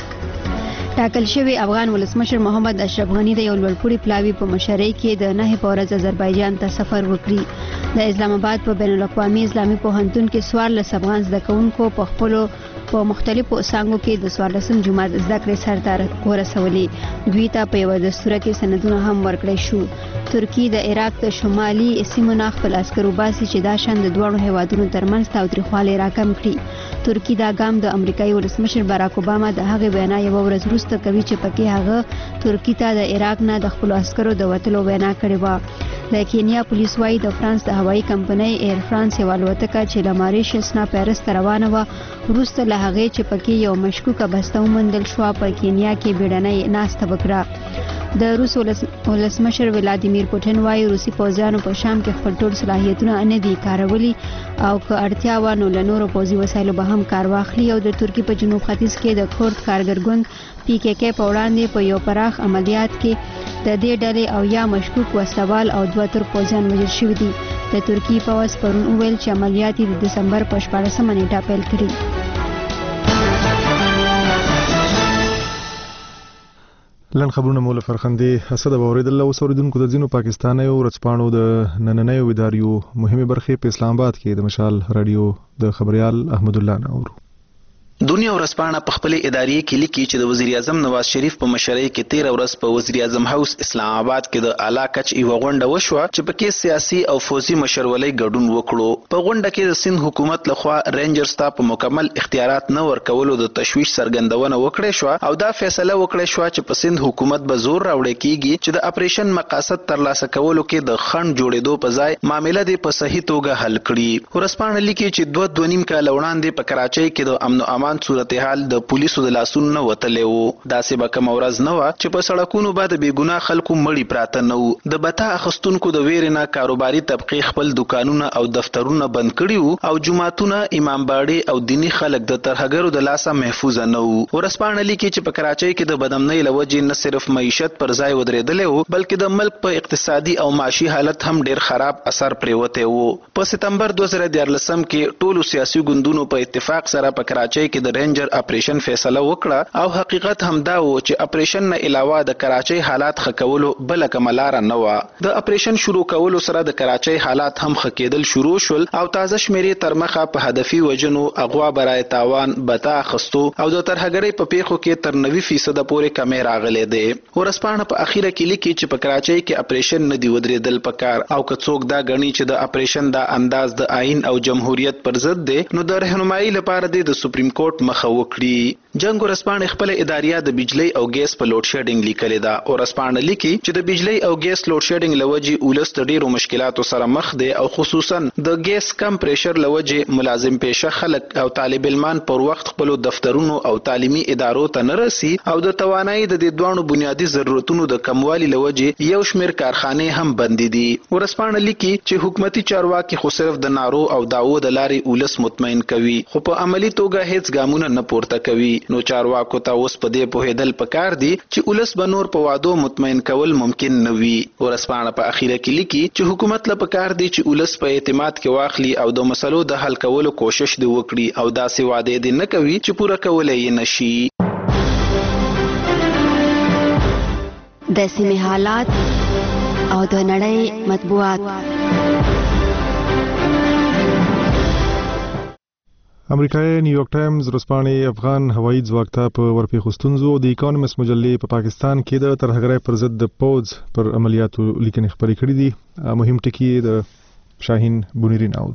ټاکل شوی افغان ولسمشر محمد اشرف غنی د یو لوړپوړي پلاوي په مشرۍ کې د نهه په ورځ آذربایجان ته سفر وکړي. د اسلام آباد په بین الاقوامي اسلامي پوهنتون کې څوارلس افغان زده کوونکو په خپلو په مختلفو څانګو کې د څوارلسم جماعت زده کړې سرته ورسولې. دوی ته په یوه دستوره کې سندونه هم ورکړی شو. ترکی د عراق د شمالي سیمو نه خپل عسکر وباسي چې دا شان د دواړو هیوادونو ترمنځ تاوتریخوالی راکم کړي. ترکی دا ګام د امریکایي ولسمشر باراک اوباما د هغې وینا یوه ورځ وروسته کوي چې پکې هغه ترکی ته د عراق نه د خپلو عسکرو د وتلو وینا کړې وه. د کینیا پولیس وايي د فرانس د هوایي کمپنۍ ایر فرانس یوه الوتکه چې له ماریشس نه پیرس ته روانه وه وروسته له هغې چې پکې یو مشکوکه بسته وموندل شوه په کینیا کې بیړنۍ ناسته وکړه. د روس ولسمشر ولادیمیر پوټین وايي روسي پوځیانو په شام کې خپل ټول صلاحیتونه نه دي کارولی او که اړتیا و نو له نورو پوځي وسایلو به هم کار واخلي. او د ترکیې په جنوب ختیځ کې د کورد کارګر ګوند پی کې کې په وړاندې په یو پراخ عملیات کې د دې ډلې او یا مشکوک وسوال او دوه تر پوځیان وژل شوي دي. د ترکیې پوځ پرون وویل چې عملیات د دسمبر په شپاړسمه نیټه پیل کړي.
لن خبرونه مول فرخندې اسد اوریدل او اوریدونکو د ځینو پاکستانیو ورځپاڼو د نننیو اداریو مهمه برخې په اسلام آباد کې د مشال رادیو د خبريال احمد الله نور.
دنیا ورځپاڼه په خپل ادارې کې لیکي چې د وزیر اعظم نواز شریف په مشرۍ کې تیر ورځ په وزیر اعظم هاوس اسلام آباد کې د اعلی کچ یو غونډه وشوه چې پکې سیاسي او فوزي مشرولۍ ګډون وکړو. په غونډه کې د سند حکومت لخوا رینجرز ته په مکمل اختیارات نه ورکولو د تشویش څرګندونه وکړې شو او دا فیصله وکړې شو چې په سند حکومت به زور راوړي کیږي چې د اپریشن مقاصد ترلاسه کولو کې د خند جوړېدو په ځای معاملې د په صحیح توګه حل کړي. ورځپاڼه لیکي چې دوه دوه نیم کال وړاندې په کراچۍ کې د امن او امان صورتحال د پولیسو د لاسونو نه وتلی وو. داسې به کومه ورځ نه وه چې په سړکونو به د بېګناه خلکو مړي پراته نه وو. د بته اخیستونکو د ویرې نه کاروباري طبقې خپل دکانونه او دفترونه بند کړي وو او جوماتونه، امامباړې او دیني خلک د ترهګرو د لاسه محفوظه نه وو. ورځپاڼه لیکي چې په کراچۍ کې د بدامنۍ له وجې نه صرف معیشت پر ځای ودرېدلی وو بلکې د ملک په اقتصادي او معاشي حالت هم ډېر خراب اثر پرېوتی وو. په سپتمبر دوه زره دیارلسم کې ټولو سیاسي ګوندونو په اتفاق سره په کراچۍ کې د رینجر اپریشن فیصله وکړه او حقیقت هم دا و چې اپریشن نه علاوه د کراچۍ حالات ښه کولو بله کومه لاره نه وه. د اپریشن شروع کولو سره د کراچۍ حالات هم ښه کېدل شروع شول او تازه شمیرې تر مخه په هدفي وژنو، اغوا برای تاوان، بته اخیستو او د ترهګرۍ په پیښو کې تر نوي فیصده پورې کمی راغلی دی. ورځپاڼه په اخیره کې لیکي چې په کراچۍ کې اپریشن نه دی ودرېدل پکار او که څوک دا ګڼي چې د اپریشن دا انداز د آئین او جمهوریت پر ضد دی نو د رهنمایي لپاره د سپریم کورټ رپورت مخه وکړي. جنگ ورسپانې خپل اداریه د بجلی او ګیس په لوډ شیډینګ لیکلې ده او ورسپانې لیکي چې د بجلی او ګیس لوډ شیډینګ لوجې اولس د ډیرو مشکلاتو سره مخ دي او خصوصا د ګیس کم پریشر لوجې ملازم پیشه خلک او طالب علمان پر وخت خپل دفترونو او تعلیمي ادارو ته نه رسي او د توانایي د دې دوه بنیادی ضرورتونو د کموالي لوجې یو شمیر کارخانې هم بند دي. ورسپانې لیکي چې حکومتي چارواکي خو صرف د نارو او داو د لارې اولس مطمئن کوي خو په عملی توګه هیڅ ګامونه نه پورته کوي. نو چارواکو ته اوس په دې پوهېدل پکار دي چې اولس به نور په وادو مطمئن کول ممکن نه وي. ورسپانې په اخیره کې لیکي چې حکومت له پکار دي چې اولس په اعتماد کې واخلي او د مسلو د حل کولو کوشش دی وکړي او داسې وعده دي نه کوي چې پوره کولای یې نشي.
د سیمې حالات او د نړۍ مطبوعات.
امریکایي نیویارک ټایمز ورځپاڼې افغان هوایي ځواک ته په ورپېښو ستونزو د اکانومست مجلې په پاکستان کې د ترهګرۍ پر ضد د پوځ پر عملیاتو لیکنې خپرې کړې دي. مهم ټکي د شاهین بونیرین اورو.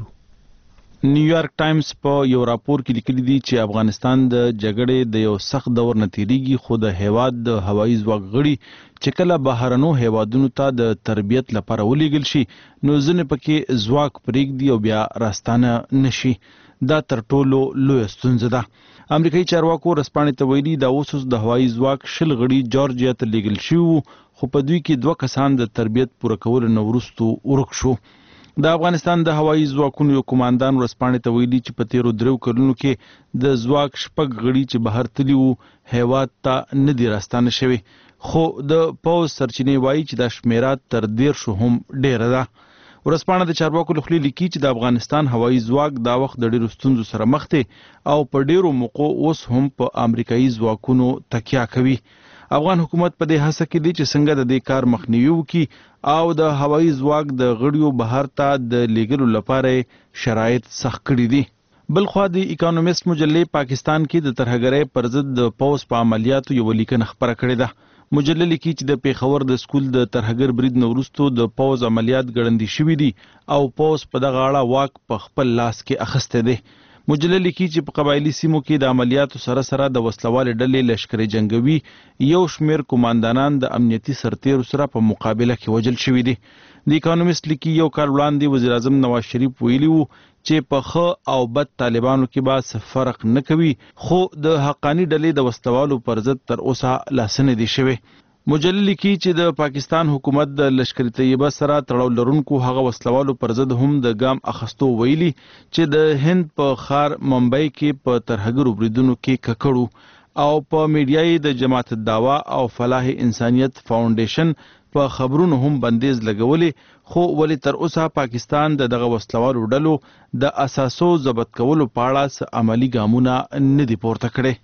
نیویارک ټایمز په یو راپور کې لیکلي دي چې افغانستان د جګړې د یو سخت دور نه تیریږي خو د هیواد د هوایي ځواک غړي چې کله بهرنو هیوادونو ته د تربیت لپاره ولېږل شي نو ځینې پکې ځواک پرېږدي او بیا راستانه نشي. دا تر ټولو لویه ستونزه ده. امریکایي چارواکو ورځپاڼې ته ویلي دا اوس د هوایي ځواک شل غړي جورجیا ته لېږل شوي خو په دوی کې دوه کسان د تربیت پوره کولو نه وروستو ورک شو. د افغانستان د هوایي ځواکونو یو قوماندان ورځپاڼې ته ویلي چې په تیرو دریو کلونو کې د ځواک شپږ غړي چې بهر تللي وو هیواد ته نه دي راستانه شوي خو د پوځ سرچینې وایي چې دا شمیره تر دیرشو هم ډیره ده. ورځپاڼه د چارواکو له خولې لیکي چې د افغانستان هوایي ځواک دا وخت د ډیرو ستونزو سره مخ دی او په ډیرو موقعو اوس هم په امریکایي ځواکونو تکیه کوي. افغان حکومت په دې هڅه کې دی چې څنګه د دې کار مخنیوي وکړي او د هوایي ځواک د غړیو بهر ته د لیږلو لپاره شرایط سخت کړي دي. بلخوا د اکانومست مجلې پاکستان کې د ترهګرۍ پر ضد د پوځ په عملیاتو یو لیکنه خپره کړې ده. مجله لیکي چې د پیښور د سکول د ترهګر برید نه وروسته د پوځ عملیات ګړندي شوي دي او پوځ په دغه اړه واک په خپل لاس کې اخیستی دی. مجله لیکي چې په قبایلي سیمو کې د عملیاتو سره سره د وسلوالې ډلې لشکري جنگوي یو شمیر قوماندانان د امنیتي سرتیرو سره په مقابله کې وژل شوي دي. د اکانومست لیکي یو کال وړاندې وزیر اعظم نواز شریف ویلي وو چې په ښه او بد طالبانو کې به څه فرق نه کوي خو د حقاني ډلې د وسلوالو پر ضد تر اوسه لاسنه دي شوي. مجله لیکي چې د پاکستان حکومت د لشکري طیبه سره تړاو لرونکو هغه وسلوالو پر ضد هم د ګام اخستو ویلي چې د هند په ښار ممبئی کې په ترهګرو بریدونو کې ککړو او په میډیایي د جماعت الدعوا او فلاح انسانیت فاونډیشن په خبرونو هم بندیز لګولې خو ولی تر اوسه پاکستان د دغه وسلوالو ډلو د اساسو ضبط کولو په اړه عملی ګامونه نه دي پورته کړي.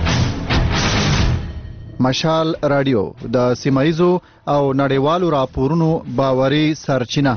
مشال رادیو د سیمایزو او نړیوالو راپورونو باوري سرچینه.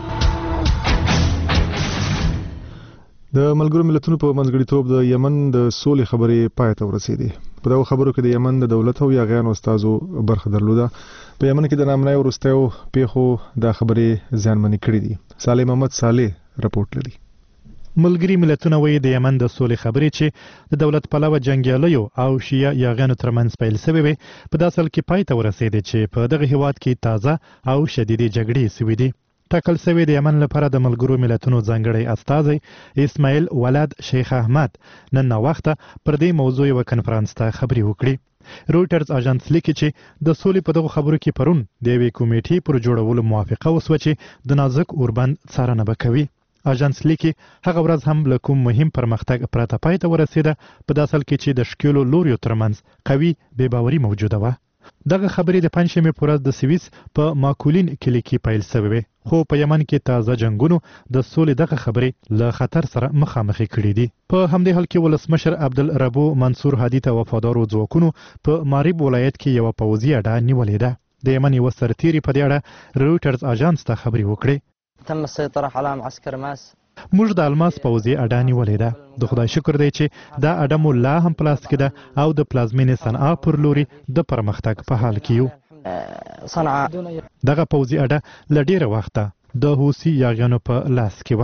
د ملګرو ملتونو په منځګړیتوب د یمن د سولې خبرې پای ته ورسېدې. په دغه خبرو کې د یمن د دولت او یاغیانو استازو برخه درلوده. په یمن کې د نامنای وروستیو پیښو دا خبرې زیانمنې کړې دي. صالح محمد صالح رپورټ لري.
ملګري ملتونه وایي د یمن د سولې خبرې چې د دولت پلوه جنګیالیو او شیعه یاغیانو ترمنځ پیل شوې وي په داسې حال کې پای ته ورسېدې چې په دغه هیواد کې تازه او شدیدې جګړې شوې دي. ټاکل شوی د یمن لپاره د ملګرو ملتونو ځانګړی استازی اسماعیل ولد شیخ احمد نن ناوخته پر دې موضوع یو کنفرانس ته خبرې وکړي. رویټرز اژانس لیکي چې د سولې په دغه خبرو کې پرون د یوې کمیټې پر جوړولو موافقه وسوه چې د نازک اوربند څارنه به کوي. اژانس لیکي هغه ورځ هم له کوم مهم پرمختګ پرته پای ته ورسېده په داسې حال کې چې د ښکېلو لوریو ترمنځ قوي بې باوري موجوده وه. دغه خبرې د پنجشنبې په ورځ د سویس په ماکولین کلي کې پیل شوې وې خو په یمن کې تازه جنګونو د سولې دغه خبرې له خطر سره مخامخ کړي دي. په همدې حال کې ولسمشر عبدالربو منصور هادي ته وفادارو ځواکونو په ماریب ولایت کې یوه پوځي اډه نیولې ده. د یمن یوه سرتیري په دې اړه رویټرز اژانس ته خبرې وکړې.
تم السيطرة على معسكر ماس.
موږ د الماس پوځي اډه نیولې ده. د خدای شکر دی چې دا اډه مو لا هم پلاس کې ده او د پلازمینې صنعا پر لوري د پرمختګ په حال کې یو. صنعا دغه پوځي اډه له ډیره وخته د حوثي یاغیانو په لاس کې وه.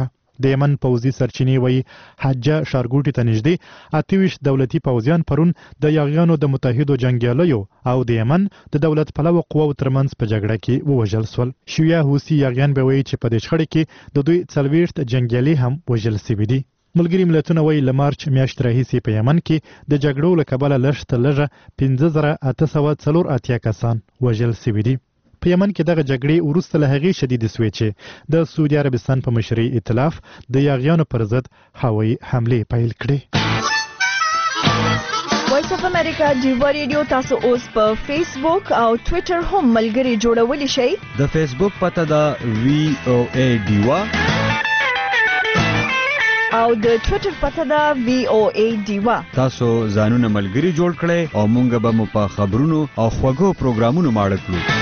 د یمن پوځي سرچینې وایي حجه ښارګوټي ته نږدې اته ویشت دولتي پوځیان پرون د یاغیانو د متحدو جنګیالیو او د یمن د دولت پلوه قواو ترمنځ په جګړه کې ووژل سول. شیعه حوثي یاغیان به وایي چې په دې شخړه کې د دوی څلوېښت جنګیالي هم وژل سوي دي. ملګري ملتونه وایي له مارچ میاشتې راهیسې په یمن کې د جګړو له کبله لږ تر لږه پنځه زره اته سوه څلور اتیا کسان وژل سوي دي. په یمن کې دغه جګړې وروسته له هغې شدیدې سوې چې د سعودي عربستان په مشرۍ ائتلاف د یاغیانو پر ضد هوایي حملې پیل کړې.
وایس اف امریکا ډیوا ریډیو تاسو اوس په فیسبوک او ټوئیټر هم ملګري جوړولی شئ.
د فیسبوک پته ده وی او ای ډیوا
او د ټوئیټر پته ده وی او ای ډیوا.
تاسو ځانونه ملګري جوړ کړئ او مونږ به مو په خبرونو او خوږو پروګرامونو ماړه کړو.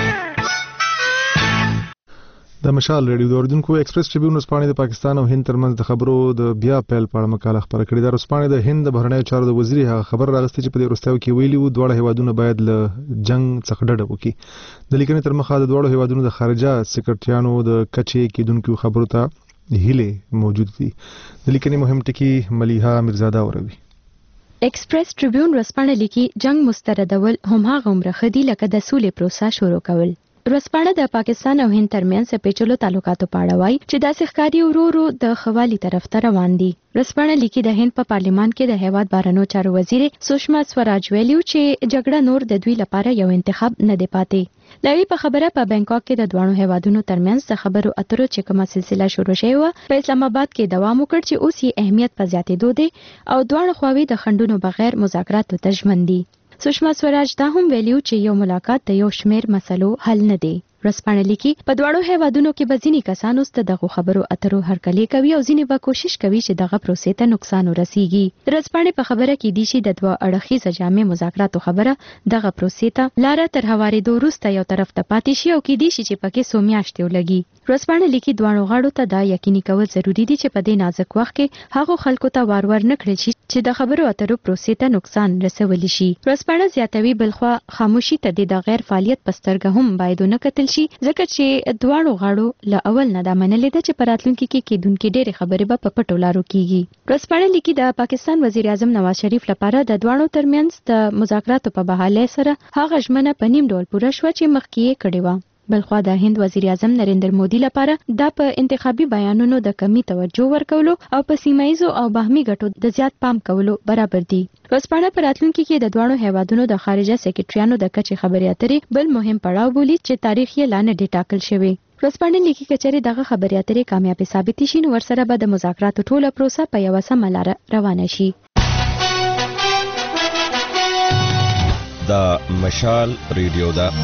د مشال ریډیو د اردوونکو ایکسپریس ټریبیون ورځپاڼې د پاکستان او هند ترمنځ د خبرو د بیا پیل په اړه مقاله خپره کړې ده. ورځپاڼې د هند د بهرنیو چارو د وزیر هغه خبر راغستې چې په دې وروستیو کې ویلي وو دواړه هیوادونه باید له جنګ څخه ډډه وکړي. د لیکنې تر مخه د دواړو هیوادونو د خارجه سکرټریانو د کچې کېدونکو خبرو ته هیلې موجود دي. د لیکنې مهم ټکي ملیحه میرزاده اوروي.
ایکسپریس ټریبیون ورځپاڼه لیکي جنگ مستردول هماغه عمره خدي لکه د سولې پروسه شروع کول. ورځپاڼه د پاکستان او هند ترمنځ پیچلو تعلقاتو په اړه وایي چې داسې ښکاري ورو ورو د خوالي طرف ته روان دي. ورځپاڼه لیکي د هند په پارلیمان کې د هیواد بهرنیو چارو وزیر سوشما سوراج ویلي چې جګړه نور د دوی لپاره یو انتخاب نه دی پاتې. د هغې په خبره په بانکاک کې د دواړو هیوادونو ترمنځ د خبرو اترو چې کومه سلسله شروع شوې وه په اسلام آباد کې دوام وکړ چې اوس یې اهمیت په زیاتېدو دی او دواړه خواوې د خنډونو بغیر مذاکراتو ته ژمن دي. سوشما سوراج دا هم ویلي چې یو ملاقات د یو شمېر مسلو حل نه دی. ورځپاڼه لیکي په دواړو هیوادونو کې به ځینې کسان اوس د دغو خبرو اترو هرکلی کوي او ځینې به کوشش کوي چې دغه پروسې ته نقصان ورسیږي. د ورځپاڼې په خبره کې دي چې د دوه اړخیزه جامع مذاکراتو خبره دغه پروسې ته لاره تر هوارېدو وروسته یو طرف ته پاتې شي او کېدای شي چې پکې څو میاشتې ولګي. ورځپاڼه لیکي دواړو غاړو ته دا یقیني کول ضروري دي چې په دې نازک وخت کې هغو خلکو ته وار ور نه کړل شي چې د خبرو اترو پروسې ته نقصان رسولی شي. ورځپاڼه زیاتوي بلخوا خاموشي ته د غیر فعالیت په سترګه هم باید ونه کتل شي ځکه چې دواړو غاړو له اول نه دا منلې ده چې په راتلونکي کې کېدونکې ډېرې خبرې به په پټو لارو کېږي. ورځپاڼه لیکي د پاکستان وزیر اعظم نواز شریف لپاره د دواړو ترمنځ د مذاکراتو په بحالۍ سره هغه ژمنه په نیم ډول پوره شوه چې مخکې یې کړې وه. بلخوا د هند وزیر اعظم نریندر مودي لپاره دا په انتخابي بیانونو د کمی توجه ورکولو او په سیمایزو او باهمي ګټو د زیات پام کولو برابر دي. ورځپاڼه په راتلونکي کې د دواړو هیوادونو د خارجه سکرټریانو د کچې خبرې اترې بل مهم پړاو بولي چې تاریخ یې لا نه دی ټاکل شوی. ورځپاڼه لیکي که چېرې دغه خبرې اترې کامیابې ثابتې شي نو ورسره به د مذاکراتو ټوله پروسه په یوه سمه لاره روانه شي.
د مشال ریډیو ده.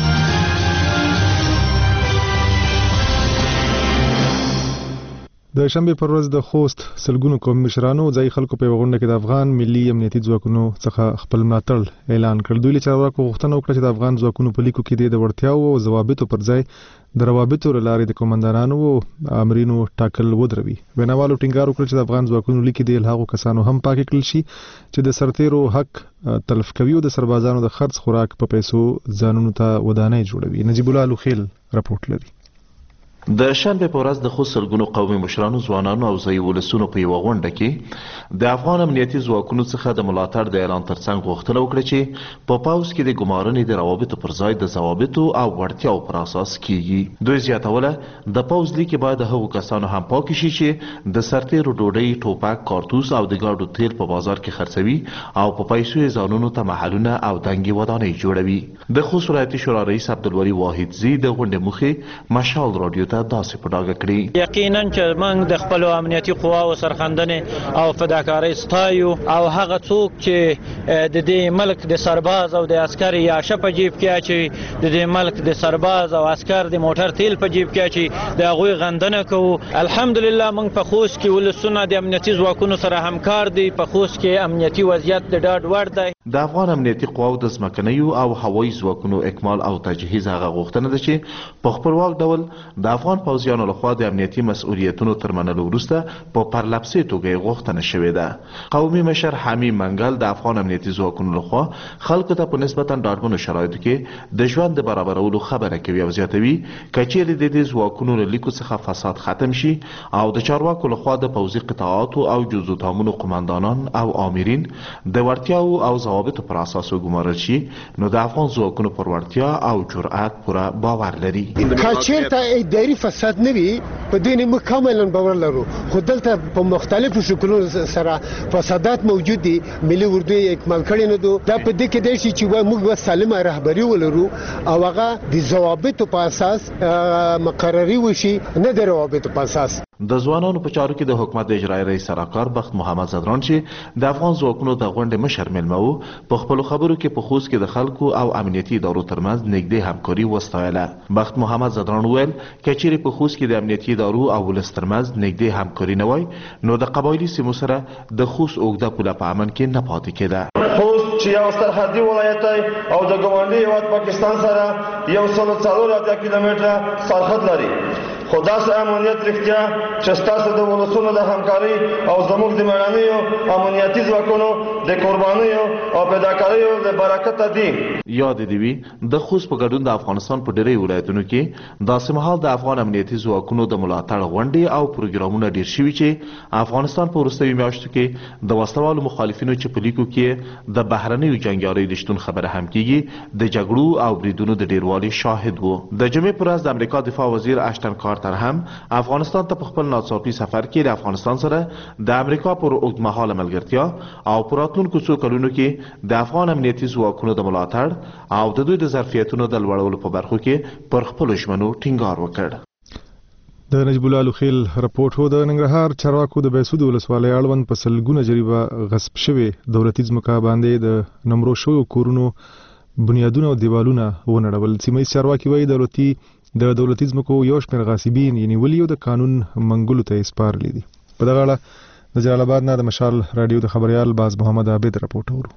د شنبه پر ورځ د خوست سلګونو قومي مشرانو ځای خلکو په غونډه کې د افغان ملي امنیتي ځواکونو څخه خپل ملاتړ اعلان کړ. دوی له چارواکو غوښتنه وکړه چې د افغان ځواکونو په لیکو کې د وړتیاو او ضوابطو پر ځای د روابطو له لارې د قومندانانو او امرینو ټاکل ودروي. ویناوالو ټینګار وکړ چې د افغان ځواکونو لیکي د هغو کسانو هم پاک کړل شي چې د سرتیرو حق تلف کوي او د سربازانو د خرڅ خوراک په پیسو ځانونو ته ودانۍ جوړوي. نجیب الله لوخیل راپورټ لري.
د شنبه په ورځ د خوست سلګونو قومي مشرانو ځوانانو او ځایي ولسونو په یوه غونډه کې د افغان امنیتي ځواکونو څخه د ملاتړ د اعلان ترڅنګ غوښتنه وکړه چې په پاوځ کې د ګمارنې د روابطو پر ځای د ضوابطو او وړتیاو پر اساس کیږي. دوی زیاتوله د پاوځ لیکې باید د هغو کسانو هم پاک شي چې د سرتیرو ډوډۍ، ټوپک، کارتوس او د ګاډو تیل په بازار کې خرڅوي او په پیسو یې ځانونو ته محلونه او دنګې ودانۍ جوړوي. د خوست ولایتي شورا رئیس عبدالولي واحدزي د غونډې موخې مشال راډیو ته داسې په ډاګه کړي.
یقینا چې موږ د خپلو امنیتي قواو سرښندنې او فداکارۍ ستایو او هغه څوک چې د دې ملک د سرباز او د عسکر یاشه په جیب کې اچوي، د دې ملک د سرباز او عسکر د موټر تیل په جیب کې اچوي، د هغوی غندنه کوو. الحمدلله موږ په خوست کې ولسونه د امنیتي ځواکونو سره همکار دي. په خوست کې امنیتي وضعیت د ډاډ وړ دی.
د افغان امنیتي قواو د ځمکنیو او هوایي ځواکونو اکمال او تجهیز هغه غوښتنه ده چې په خپلواک ډول د افغان افغان پوځیانو لخوا د امنیتي مسؤلیتونو تر منلو وروسته په پرلپسې توګه غوښتنه شوې ده. قومي مشر حمید منګل د افغان امنیتي ځواکونو لخوا خلکو ته په نسبتا ډاډمنو شرایطو کې د ژوند د برابرولو خبره کوي او زیاتوي کچېرې د دې ځواکونو له لیکو څخه فساد ختم شي او د چارواکو لخوا د پوځي قطاعاتو او جزو تامونو قماندانان او آمرین د وړتیاو او ضوابطو پر اساس وګمارل شي، نو د افغان ځواکونو پر وړتیا او جرأت پوره باور لري.
کچېرته اداري فساد نه وي په دې نه موږ کاملا باور لرو، خو دلته په مختلفو شکلونو سره فسادات موجود دي. ملي اردو یې اکمال کړی نه دو، دا په دې کې دی چې موږ سالمه رهبري ولرو او هغه د ضوابطو په اساس مقرري وشي، نه د روابطو په اساس.
د ځوانانو په چارو کې د حکومت د اجرایي رئیس سراکار بخت محمد زدران چې د افغان ځواکونو د غونډې مشر مېلمه و، په خپلو خبرو کې په خوست کې د خلکو او امنیتي ادارو ترمنځ نږدې همکاري وستایله. بخت محمد زدران وویل که چیرې په خوست کې د امنیتي ادارو او ولس ترمنځ نږدې همکاري نه وای، نو د قبایلي سیمو سره د خوست اوږده پوله په امن کې نه پاتې کېده.
خوست چې یو سرحدي ولایت دی او د ګاونډي هیواد پاکستان سره یو سل څلور اتیا کیلومتره سرحد لري، خو داسې امنیت رښتیا چې ستاسو د ولسونو د همکاري او زموږ د مېړنیو امنیتي ځواکونو د قربانیو او فداکاریو د برکته دي.
یاد دې وي د خوست په ګډون د افغانستان په ډېری ولایتونو کې داسې مهال د افغان امنیتي ځواکونو د ملاتړ غونډې او پروګرامونه ډېر شوي چې افغانستان په وروستیو میاشتو کې د وسلوالو مخالفینو چې په لیکو کې د بهرنیو جنګیالیو د شتون خبره هم کیږي د جګړو او بریدونو د ډیروالي شاهد وو. د جمعې پر ورځ د امریکا دفاع وزیر اشتن کارتر هم افغانستان ته په خپل ناڅاپي سفر کې د افغانستان سره د امریکا پر اوږدمهاله ملګرتیا او په راتلونکو څو کلونو کې د افغان امنیتي ځواکونو د ملاتړ او د دوی د ظرفیتونو د لوړولو په برخو کې پر خپلو ژمنو ټینګار وکړ.
د نجیب الله لوخیل رپورټ هو. د ننګرهار چارواکو د بهسود ولسوالۍ اړوند په سلګونه جریبه غصب شوي دولتي ځمکه باندې د نمرو شویو کورونو بنیادونه او دیوالونه ونړول. سیمه ییز چارواکي وایي دولتي د دولتي ځمکو یو شمېر غاصبین یې نیولي او د قانون منګولو ته یې سپارلي دي. په دغه اړه د جلال آباد نه د مشال راډیو د خبريال باز محمد عابد رپورټ اورو.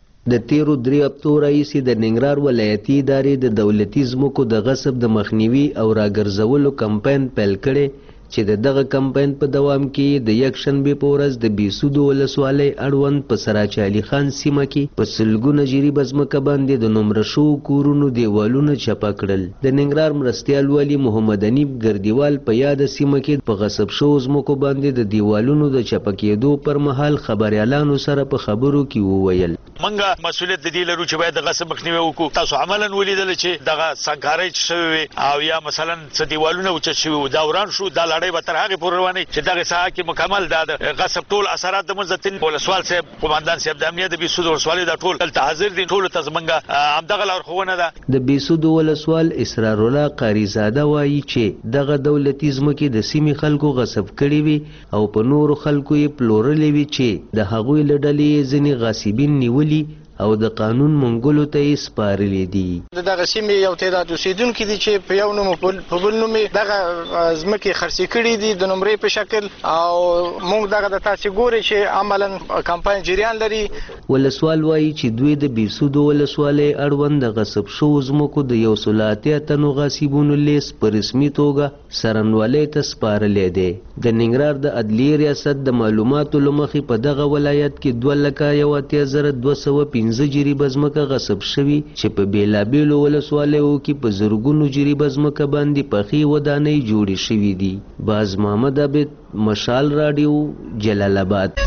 د تیرو درې هفتو راهیسې د ننګرهار ولایتي ادارې د دولتي ځمکو د غصب د مخنیوي او راګرځولو کمپاین پیل کړی چې د دغه کمپاین په دوام کې د یک شنبې په ورځ د بهسودو ولسوالۍ اړوند په سراج علي خان سیمه کې په سلګونه جریبه ځمکه باندې د نومره شوو کورونو دیوالونه چپه کړل. د ننګرهار مرستیال والي محمد انیب ګردیوال په یاده سیمه کې په غصب شوو ځمکو باندې د دیوالونو د چپه کېدو پر مهال خبریالانو سره په خبرو کې وویل
منګه مسؤلیت د دې لرو چې باید د غصب مخنیوي وکړو. تاسو عملاً ولیدل چې دغه سنکارۍ شوی او یا مثلا څه دیوالونه اوچت شوي دا وران شو دا لړۍ به تر هغې پورې روانې چې دغه ساحه کې مکمل دا د غصب ټول اثرات د منځتین ولسوال صاحب قومندان صاحب د امنیت د بهسود ولسوالۍ دا ټول دلته حاضر دي. ټولو ته زمونږ همدغه لارښوونه ده.
د بهسود ولسوال اسرار الله قاریزاده وایي چې دغه دولتي ځمکې د سیمې خلکو غصب کړي وي او په نورو خلکو یې پلورلې وي چې د هغوی له ډلې ځینې غاصبین نیولي او د قانون منګولو ته یې سپارلي دي.
د دغه سیمې یو تعداد اوسیدونکي دي چې په یو نوم په بل نوم دغه ځمکې خرڅې کړي دي د نمرې په شکل او موږ دغه د تاسې ګوري چې عملاً کمپاین جریان لري.
ولسوال وایي چې دوی د بهسودو ولسوالۍ اړوند د غصب شوو ځمکو د یو سل اتیا تنو غاصبونو لیست په رسمي توګه څارنوالۍ ته سپارلی دی. د ننګرهار د عدلیې ریاست د معلوماتو له مخې په دغه ولایت کې دوه لکه یو اتیا زره دوه سوه پنځه جریبه ځمکه غصب شوي چې په بېلابېلو ولسوالیو کې په زرګونو جریبه ځمکه باندې پخې ودانۍ جوړې شوي دي. باز محمد عابد مشال راډیو جلال آباد.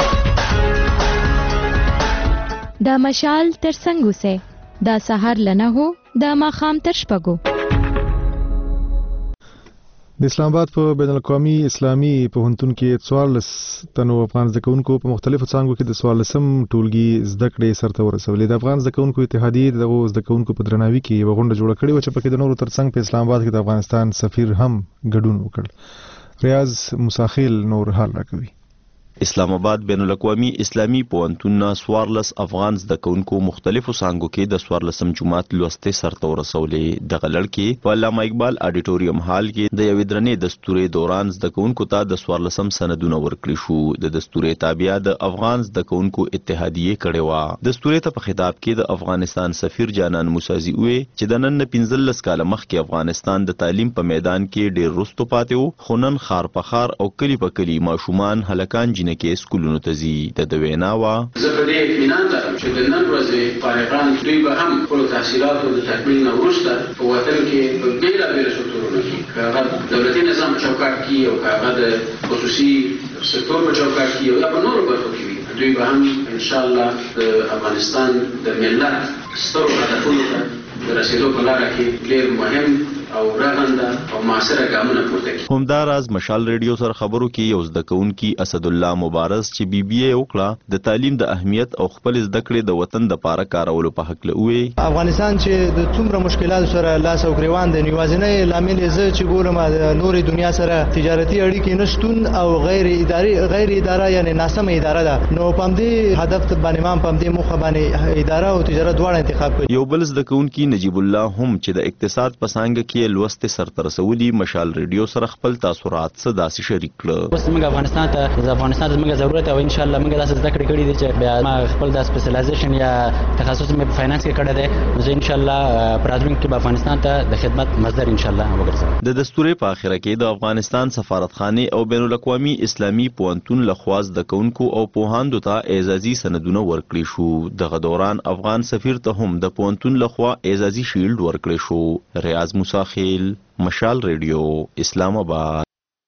دا مشال تر څنګ اوسئ دا سهار لنه هو دا ماښام تر شپږو.
د اسلام آباد په بین الاقوامي اسلامي پوهنتون کې څوارلس تنو افغان زده کوونکو په مختلفو څانګو کې د څوارلسم ټولګي زده کړې سرته ورسولې. د افغان زده کوونکو اتحادیې دغه زده کوونکو په درناوي کې یوه غونډه جوړه کړې وه چې پکې د نورو ترڅنګ په اسلام آباد کې د افغانستان سفیر هم ګډون وکړ. ریاض مساخیل نور حال راکوي.
اسلام آباد بین الاقوامي اسلامي پوهنتون سوارلس افغان زده کوونکو مختلفو څانګو کې د سوارلسم جماعت لوستې سرته ورسولې. دغه لړکې په علامه اقبال اډیټوریم هال کې د یوې درنې دستورې دوران زده کوونکو ته د سوارلسم سندونه ورکړي شو. د دستورې تابعه د افغان زده کوونکو اتحادیې کړې وه. دستورې ته په خطاب کې د افغانستان سفیر جانان موسازي وویل چې د نن نه پنځلس کاله مخکې افغانستان د تعلیم په میدان کې ډېر وروسته پاتې و، خو نن ښار په ښار او کلي په کلي ماشومان هلکان کې سکولونو ته ځي. د ده وینا وه:
زه په دې اطمینان لرم چې د نن ورځې فارغان دوی به هم خپلو تحصیلاتو د تکمیل نه وروسته په وطن کې په بېلابېلو سکتورونو کې که هغه دولتي نظام په چوکاټ کې او که هغه د خصوصي سکتور په چوکاټ کې او یا په نورو برخو کې وي، دوی به هم انشاءالله د افغانستان د ملت سترو هدفونو ته د رسېدو په لاره کې ډېر مهم او رغنده او معاصره ګامونه پورته کړي.
همداراز مشال ریډیو سره خبرو کې یو زده کوونکي اسد الله مبارز چې بی بی اے وکړه د تعلیم د اهمیت او خپل زده کړې د وطن د پاره کارولو په حق له وی
افغانستان چې د څومره مشکلاتو سره لاس او ګریوان د نیوازنې لامل زه چې ګورم د نورې دنیا سره تجارتي اړیکې نشتون او غیر اداري غیر اداره یعنی ناسمه اداره ده. نو پم دې هدف باندې ما پم دې مخه باندې اداره او تجارت دواړه انتخاب کړي.
یو بل زده کوونکي نجیب الله هم چې د اقتصاد په څانګه کې لوست سرته رسولي مشال ریډیو سره خپل تاثرات څه داسې شریک کړل.
اوس موږ افغانستان ته د افغانستان ته موږ ضرورت او ان شاء الله موږ داسې زده کړې کړې دي چې بیا ما خپل د سپیشلایزیشن یا تخصص مې په فاینانس کې کړی دی. زه ان شاء الله په راتلونکي کې به افغانستان ته د خدمت مصدر ان شاء الله وګرځم.
د دستورې په اخره کې د افغانستان سفارتخانه او بین الاقوامي اسلامي پوهنتون لخوا زده کوونکو او پوهاندو ته اعزازي سندونه ورکړي شو. دغه دوران افغان سفیر ته هم د پوهنتون لخوا اعزازي شیلډ ورکړي شو. ریاض موسی خیل، مشال ریډیو، اسلام آباد.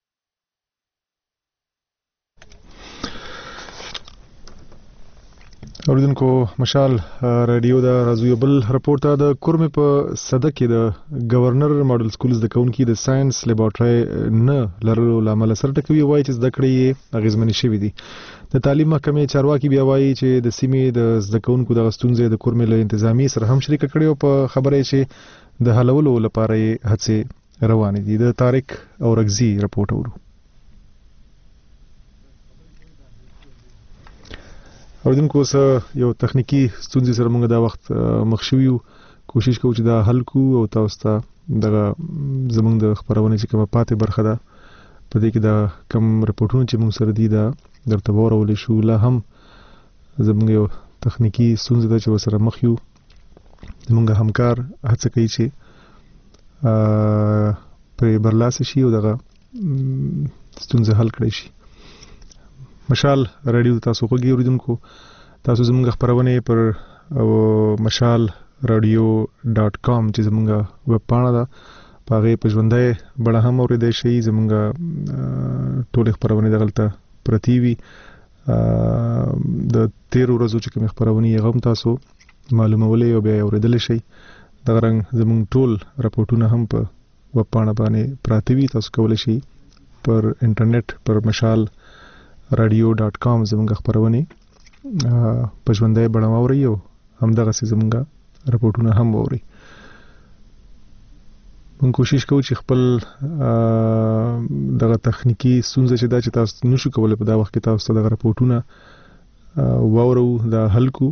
اوریدونکو مشال ریډیو دا راځو یو بل رپورټ ته د کورمې په صده کې د گورنر ماډل سکول زده کوونکي د ساينس لیبارټري نه لرلو لامل سره ټکوي وایي چې زده کړې یې اغیزمنې شوې دي. د تعلیم محکمې چارواکي بیا وایي چې د سیمې د زده کوونکو د ستونزې د کورمې له انتظامی سره هم شریک کړي او په خبره چې د حلولو لپاره یې هڅې روانې دي. د طارق اورغزي رپورټ اورو. اوریدونکو سره یو تخنیکی ستونزې سره موږ دا وخت مخ شو یو کوشش کوو چې دا حل کو او تاسو ته دغه زموږ د خبرونه چې کومه پاتې برخه ده په دې کې دا کم رپورټونه چې موږ سره دي دا درته ورول شو. لا هم زموږ یو تخنیکی ستونزې ده چې وسره مخ یو زموږ همکار هڅه کوي چې په برلاسه شي او دغه ستونزې حل کړي شي. مشال رادیو تاسو خوږی اوریدونکو تاسو زموږ خبرونه پر مشال رادیو ډاٹ کام چې زموږ ویب پاڼه ده په هغه په ژوندۍ بڑا هم اوریدای شي. زموږ ټول خبرونه دغلته پرتی وي د تیر ورځو چې کوم خبرونه یې غو تاسو معلومولې او بیا اوریدل شي. دغه رنګ زموږ ټول راپورټونه هم په ویب پاڼه باندې پراتی وي. تاسو کولای شي پر انټرنیټ پر مشال رادیو ډاٹ کام زموږ خبرونه په ژوندۍ بڼه واورئ او همدغه سي زموږ رپورټونه هم واورئ. موږ کوشش کوو چې خپل دغه تخنیکی ستونزې چې دا چې تاسو نشو کولای په دا وخت کې تاسو دغه رپورټونه واورو دا حل کو.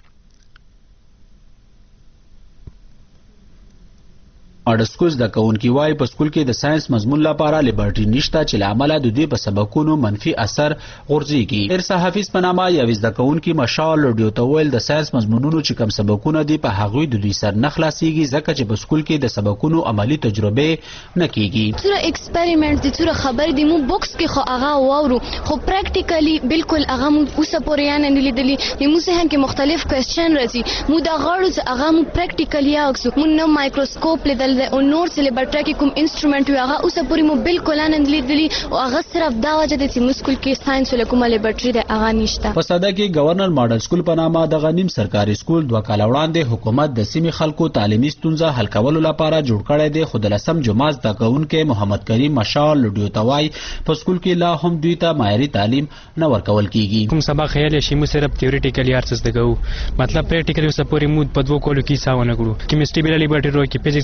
ماډل سکول زده کوونکي وایي په سکول کې د ساينس مضمون لپاره لیبارټري نشته چې له امله د دوی په سبقونو منفي اثر غورځېږي. ارسا حافظ په نامه یو زده کوونکي مشال رادیو ته ویل د ساينس مضمونونو چې کوم سبقونه دي په هغوی د دوی سر نه خلاصېږي ځکه چې په سکول کې د سبقونو عملی تجربه نه کیږي.
څوره ایکسپریمنټ دي څوره خبر دي مو بوکس کې خو هغه واورو خو پریکټیکلی بالکل هغه مو اوسه پورې نه لیدلی مو سه هم کې مختلف کوېسچن راځي مو دا غواړو هغه مو پریکټیکلی اکسو مو نو مایکروسکوپ لیدل او نور څه لیبارټري کې کوم انسټرومنت وي هغه اوسه پورې مو بالکل نه لیدلی او هغه صرف دا وجه د چې مسکول کې ساينس له کومه لیبارټري د هغه نشته.
په صدا کې گورنر ماډل سکول په نامه د غنیم سرکاري سکول دوه کال وړاندې حکومت د سیمې خلکو تعلیمي ستونزه حل کولو لپاره جوړ کړی دی خو د لسم جماعت د کوونکې محمد کریم مشال لډیو توای په سکول کې لا هم دوی ته معیاري تعلیم نه ورکول کیږي.
کوم سبا خیال شي مو صرف تیوریټیکلی ارڅ زده کوو مطلب پریکټیکلی اوسه پورې مو په دوه کولو کې څاونه کړو کیمستري بل لیبارټري ورو کې فزکس بل ورو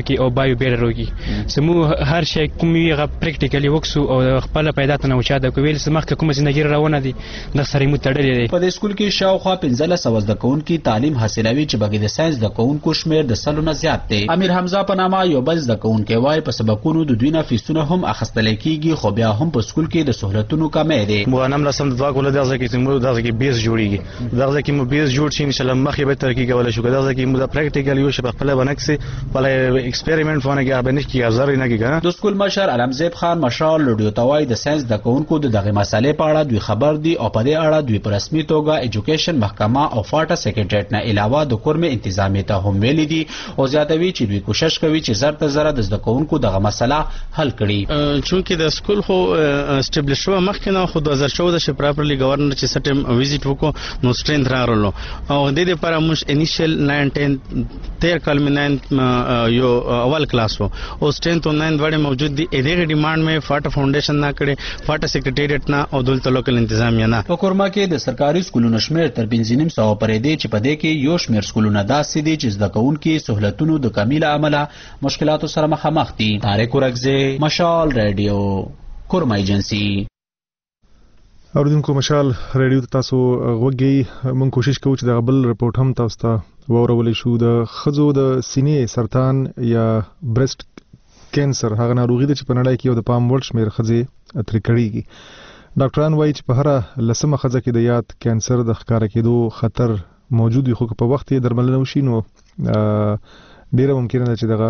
کی او بایو بیلر وږي سمو هر شی کوم یغه پریکټیکلی وکسو او خپل پیدا ته نو چا د کویل سمخ کوم ژوندۍ روانه دي د سره مو تړلې دي.
په دې سکول کې شاوخوا پنځه سوه زده کوونکي تعلیم حاصلوي چې بګې د ساينس د کوونکو شمیر د سلو نه زیات دی. امیر حمزه په نامه یو بل زده کوونکی وایي په سبقونو د دوی نه فیسونه هم اخیستل کیږي خو بیا هم په سکول کې د سہولتونو کمی دی.
مو نام لسم دوا کوله دغه کې مو دغه کې بیس جوړیږي دغه کې مو بیس جوړ شي ان شاء الله مخې به ترقی کولای شو دغه کې مو د پریکټیکل یو شپ خپل ونکسي بل ایکسپریمنت ونه کې به نه کی ازر نه کیږي.
د سکول مشر علمزیب خان مشال لډیو توای د ساينس د کوونکو د دغه مسالې په اړه دوی خبر دي او په دې اړه دوی په رسمي توګه ایجوکیشن محکمه او فاټا سیکریټریټ نه علاوه د کورمه انتظامی ته هم ویلي دي او زیاتوي چې دوی کوشش کوي چې زر ته زر د زده کوونکو دغه مسله حل کړي.
چونکې د سکول خو اسټابلیش شو مخکې نه خو دوه هزار چودہ چې پراپرلی گورنر چې سټم وزټ وکړو نو سترنث راغلو او د دې لپاره موږ انیشل ناین ټین تیر کلمنانت یو اول کلاس وو او سترنث او ناین وړي موجود دي دغه ډیماند مې فاټا فاونډیشن نه کړي فاټا سیکریټریټ نه او دولت لوکل انتظامیه نه.
په کورما کې د سرکاري سکولونو شمیر تر پنځه نیم سوه پرې دی چې په دې کې یو شمیر سکولونه داسې دي چې زده کوونکي سہولتونو د کمی له امله مشکلاتو سره مخامخ دي. طارق ورکزی مشال رادیو کورما ایجنسی.
اوریدونکو مشال رادیو تاسو غوږی مونږ کوشش کوو چې د بل رپورت هم تاسو ته وورولې شو. د خزو د سینې سرطان یا برست کینسر هغه ناروغي ده چې په نړۍ کې یو د پام وړ شمیر خزې ترې کړيږي. ډاکټران وایي چې په هر لسمه خزه کې د یاد کینسر د ښکار کېدو خطر موجود وي خو په وخت یې درملنه وشي نو ډیره ممکنه ده چې دغه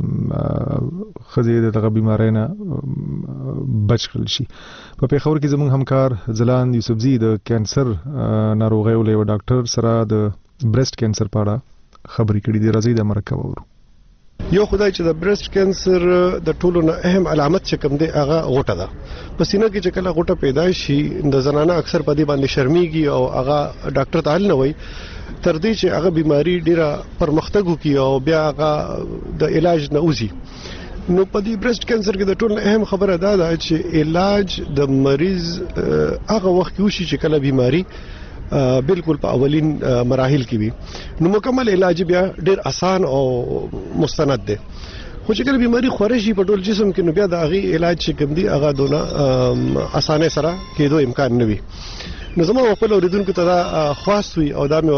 خزې دغه بیماری نه بچ کړل شي. په پیښور کې زموږ همکار زلان یوسفزي د کینسر ناروغۍ ولې ډاکټر سره د برست کینسر په اړه خبرې کړې دي. راځي د مرکه وورو.
یو خدای چې د برست کینسر د ټولو نه اهم علامت چې کوم دی هغه غوټه ده. په سینه کې چې کله غوټه پیدا شي د زنانه اکثر په دې باندې شرمېږي او هغه ډاکټر ته حل نه وایي تر دې چې هغه بیماری ډیره پرمختګ وکړي او بیا هغه د علاج نه وځي. نو په دې برست کینسر کې د ټولو نه اهم خبره دا ده چې علاج د مریض هغه وخت کې وشي چې کله بیماری بالکل په اولین مراحل کې وي نو مکمل علاج بیا ډیر آسان او مستند دی. خو چې کله بیماری خوري شي په ټول جسم کې نو بیا د هغه علاج چې کوم دی هغه دونه اسانه سره کېدو امکان نه وي. نو زموږ خپل اوریدونکو ته دا خواست وي او دا مې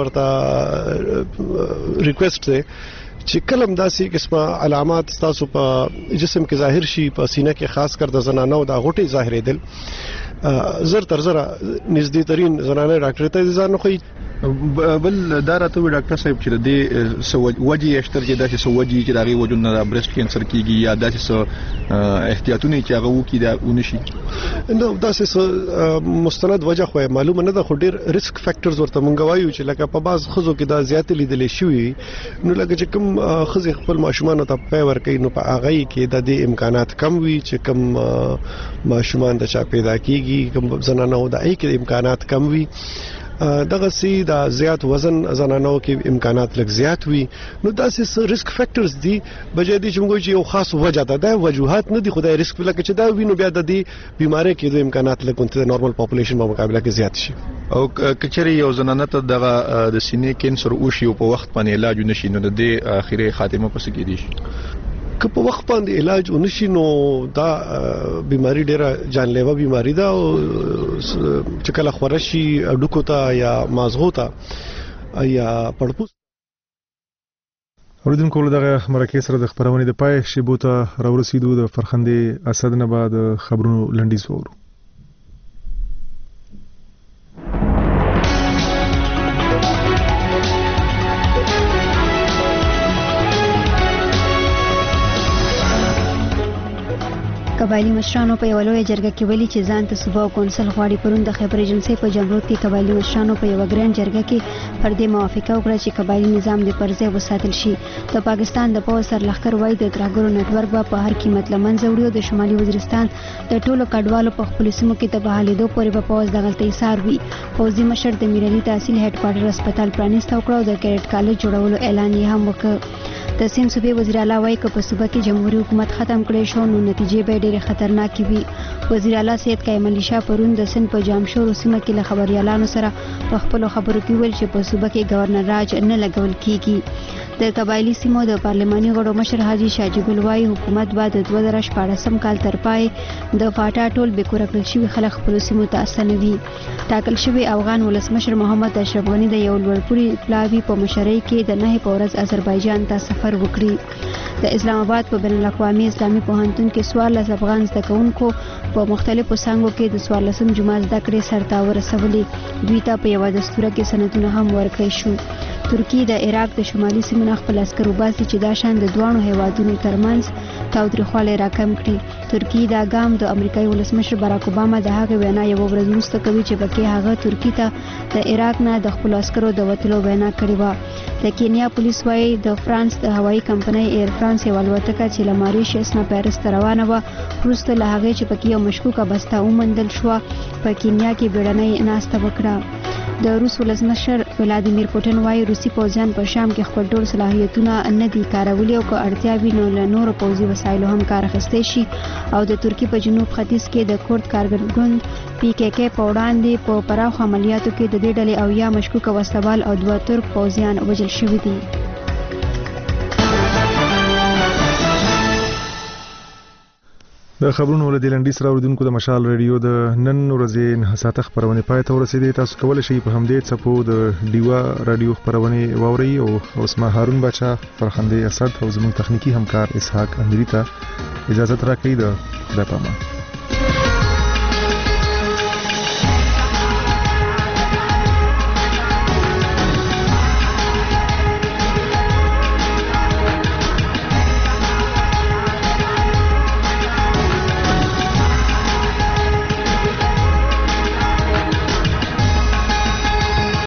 ورته ریکوست دی چې کلم داسې قسمه علامات تاسو په جسم کې ظاهر شي په سینه کې خاص کر د زنانو د غوټې ظاهرېدل زر تر زر نږدې ترين زنانه ډاکټر ته ځان خو
بل دا راته وی ډاکټر صاحب چې د سوج وجې اشتر چې داسې سوجي چې دغه وجود نه برست کینسر کیږي یا داسې سو احتیاطونه چې هغه وکي دا ونشي
نو داسې مستند وجه خو معلومه نه ده خو ډیر ریسک فیکټرز ورته مونږ وایو چې لکه په باز خزو کې دا زیات لیدل شوی نو لکه چې کوم خزي خپل ماشومان ته پای ور کوي نو په هغه کې د دې امکانات کم وي چې کوم ماشومان د چا پیدا کیږي کوم زنانه د اې کې امکانات کم وي دغه سي د زیات وزن زنانو کې امکانات لږ زیات وي نو داسې ریسک فیکټرز دي بجې دي چې موږ چې یو خاص وجه ده د وجوهات نه دي خدای ریسک لکه چې دا وینو بیا د دې بیماری کې د امکانات لکه د نورمال پاپولیشن په مقابله کې زیات شي.
او کچري یو زنانه ته د سینې کینسر او شی په وخت باندې علاج نشي نو د اخیری خاتمه پس کې دي شي
که په وخت باندې علاج ونشي نو دا بیماری ډیره جانلیوا بیماری ده او چې کله خورشي اډوکو ته یا مازغو ته یا پړپوس.
اوریدونکو له دغه مرکې سره د خبرونې د پای شیبو ته راورسېدو د فرخندې اسد نه بعد خبرونو لنډیز وورو.
قبایلی مشرانو په یو لوی جرګه کې ویلي چې ځان ته صوبه او کونسل غواړي. پرون د خیبر ایجنسی په جمرود کې قبایلی مشرانو په یو ګران جرګه کې پر دې موافقه وکړه چې قبایلی نظام د پرځای وساتل شي. د پاکستان د پوځ سرلښکر وایي د ترهګرو نټورک به په هر قیمت له منځه وړي او د شمالي وزیرستان د ټولو کډوالو په خپلو سیمو کې د بحالېدو پورې به پوځ دغلته ایثار وي. پوځي مشر د میرعلي تحصیل هډ کوارټر هسپتال پرانیسته وکړه او د کیډټ کالج جوړولو اعلان یې هم وکړ. د سند صوبې وزیر اعلی وایي که په صوبه کې جمهوریت حکومت ختم کړی شو نو نتیجې به ډېرې خطرناکې وي. وزیر اعلی سید قائم علي شاه پرون د سند په جامشور سیمه کې له خبريالانو سره په خپلو خبرو کې ویل چې په صوبه کې گورنر راج نه لګول کیږي. د قبایلی سیمو د پارلماني غړو مشر حاجی شاجګل وایي حکومت به د دوه زره شپاړسم کال تر پای د فاټا ټول بې کوره کړل شوي خلک خپلو سیمو ته استنوي. ټاکل شوی افغان ولسمشر محمد اشرف غني د یو لوړپوړي پلاوي په مشرۍ کې د نهې په ورځ آذربایجان ته سفر وکړي. د اسلام آباد په بین الاقوامي اسلامي پوهنتون کې څوارلس افغان زده کوونکو په مختلفو څانګو کې د څوارلسم جمعه زده کړې سرته ورسولې. دوی ته په یوه دستوره کې سندونه هم ورکړی شو. ترکی د عراق د شمالي سیمو نه خپل عسکر وباسي چې دا شان د دواړو هیوادونو ترمنځ تاوتریخوالی راکم کړي. ترکی دا ګام د امریکایي ولسمشر باراک اوباما د هغې وینا یوه ورځ وروسته کوي چې پکې هغه ترکی ته د عراق نه د خپلو عسکرو د وتلو وینا کړې وه. د کینیا پولیس وایي د فرانس د هوایي کمپنۍ ایر فرانس یوه الوتکه چې له ماریشس نه پیرس ته روانه وه وروسته له هغې چې پکې یو مشکوکه بسته وموندل شوه په کینیا کې بیړنۍ ناسته وکړه. د روس ولسمشر ولادیمیر پوټین وایي روسي پوځیان په شام کې خپل ټول صلاحیتونه نه دي کارولي او که اړتیا وي نو له نورو پوځي وسایلو هم کار اخیستی شي. او د ترکیې په جنوب ختیځ کې د کورد کارګر ګوند پی کې کې په وړاندې په پراخو عملیاتو کې د دې ډلې او یا مشکوکه وسلوال او دوه ترک پوځیان وژل شوي دي.
د خبرونو له لنډیز سره اوریدونکو د مشال ریډیو د نن ورځې نهساته خبرونه پای ته ورسېدې. تاسو کولی شئ په همدې څپو د ډیوا رادیو خبرونه واورئ او اوس ما هارون باچا فرخندې اسد او زموږ تخنیکی همکار اسحاق اندری ته اجازه راکړئ. د خدای پامان.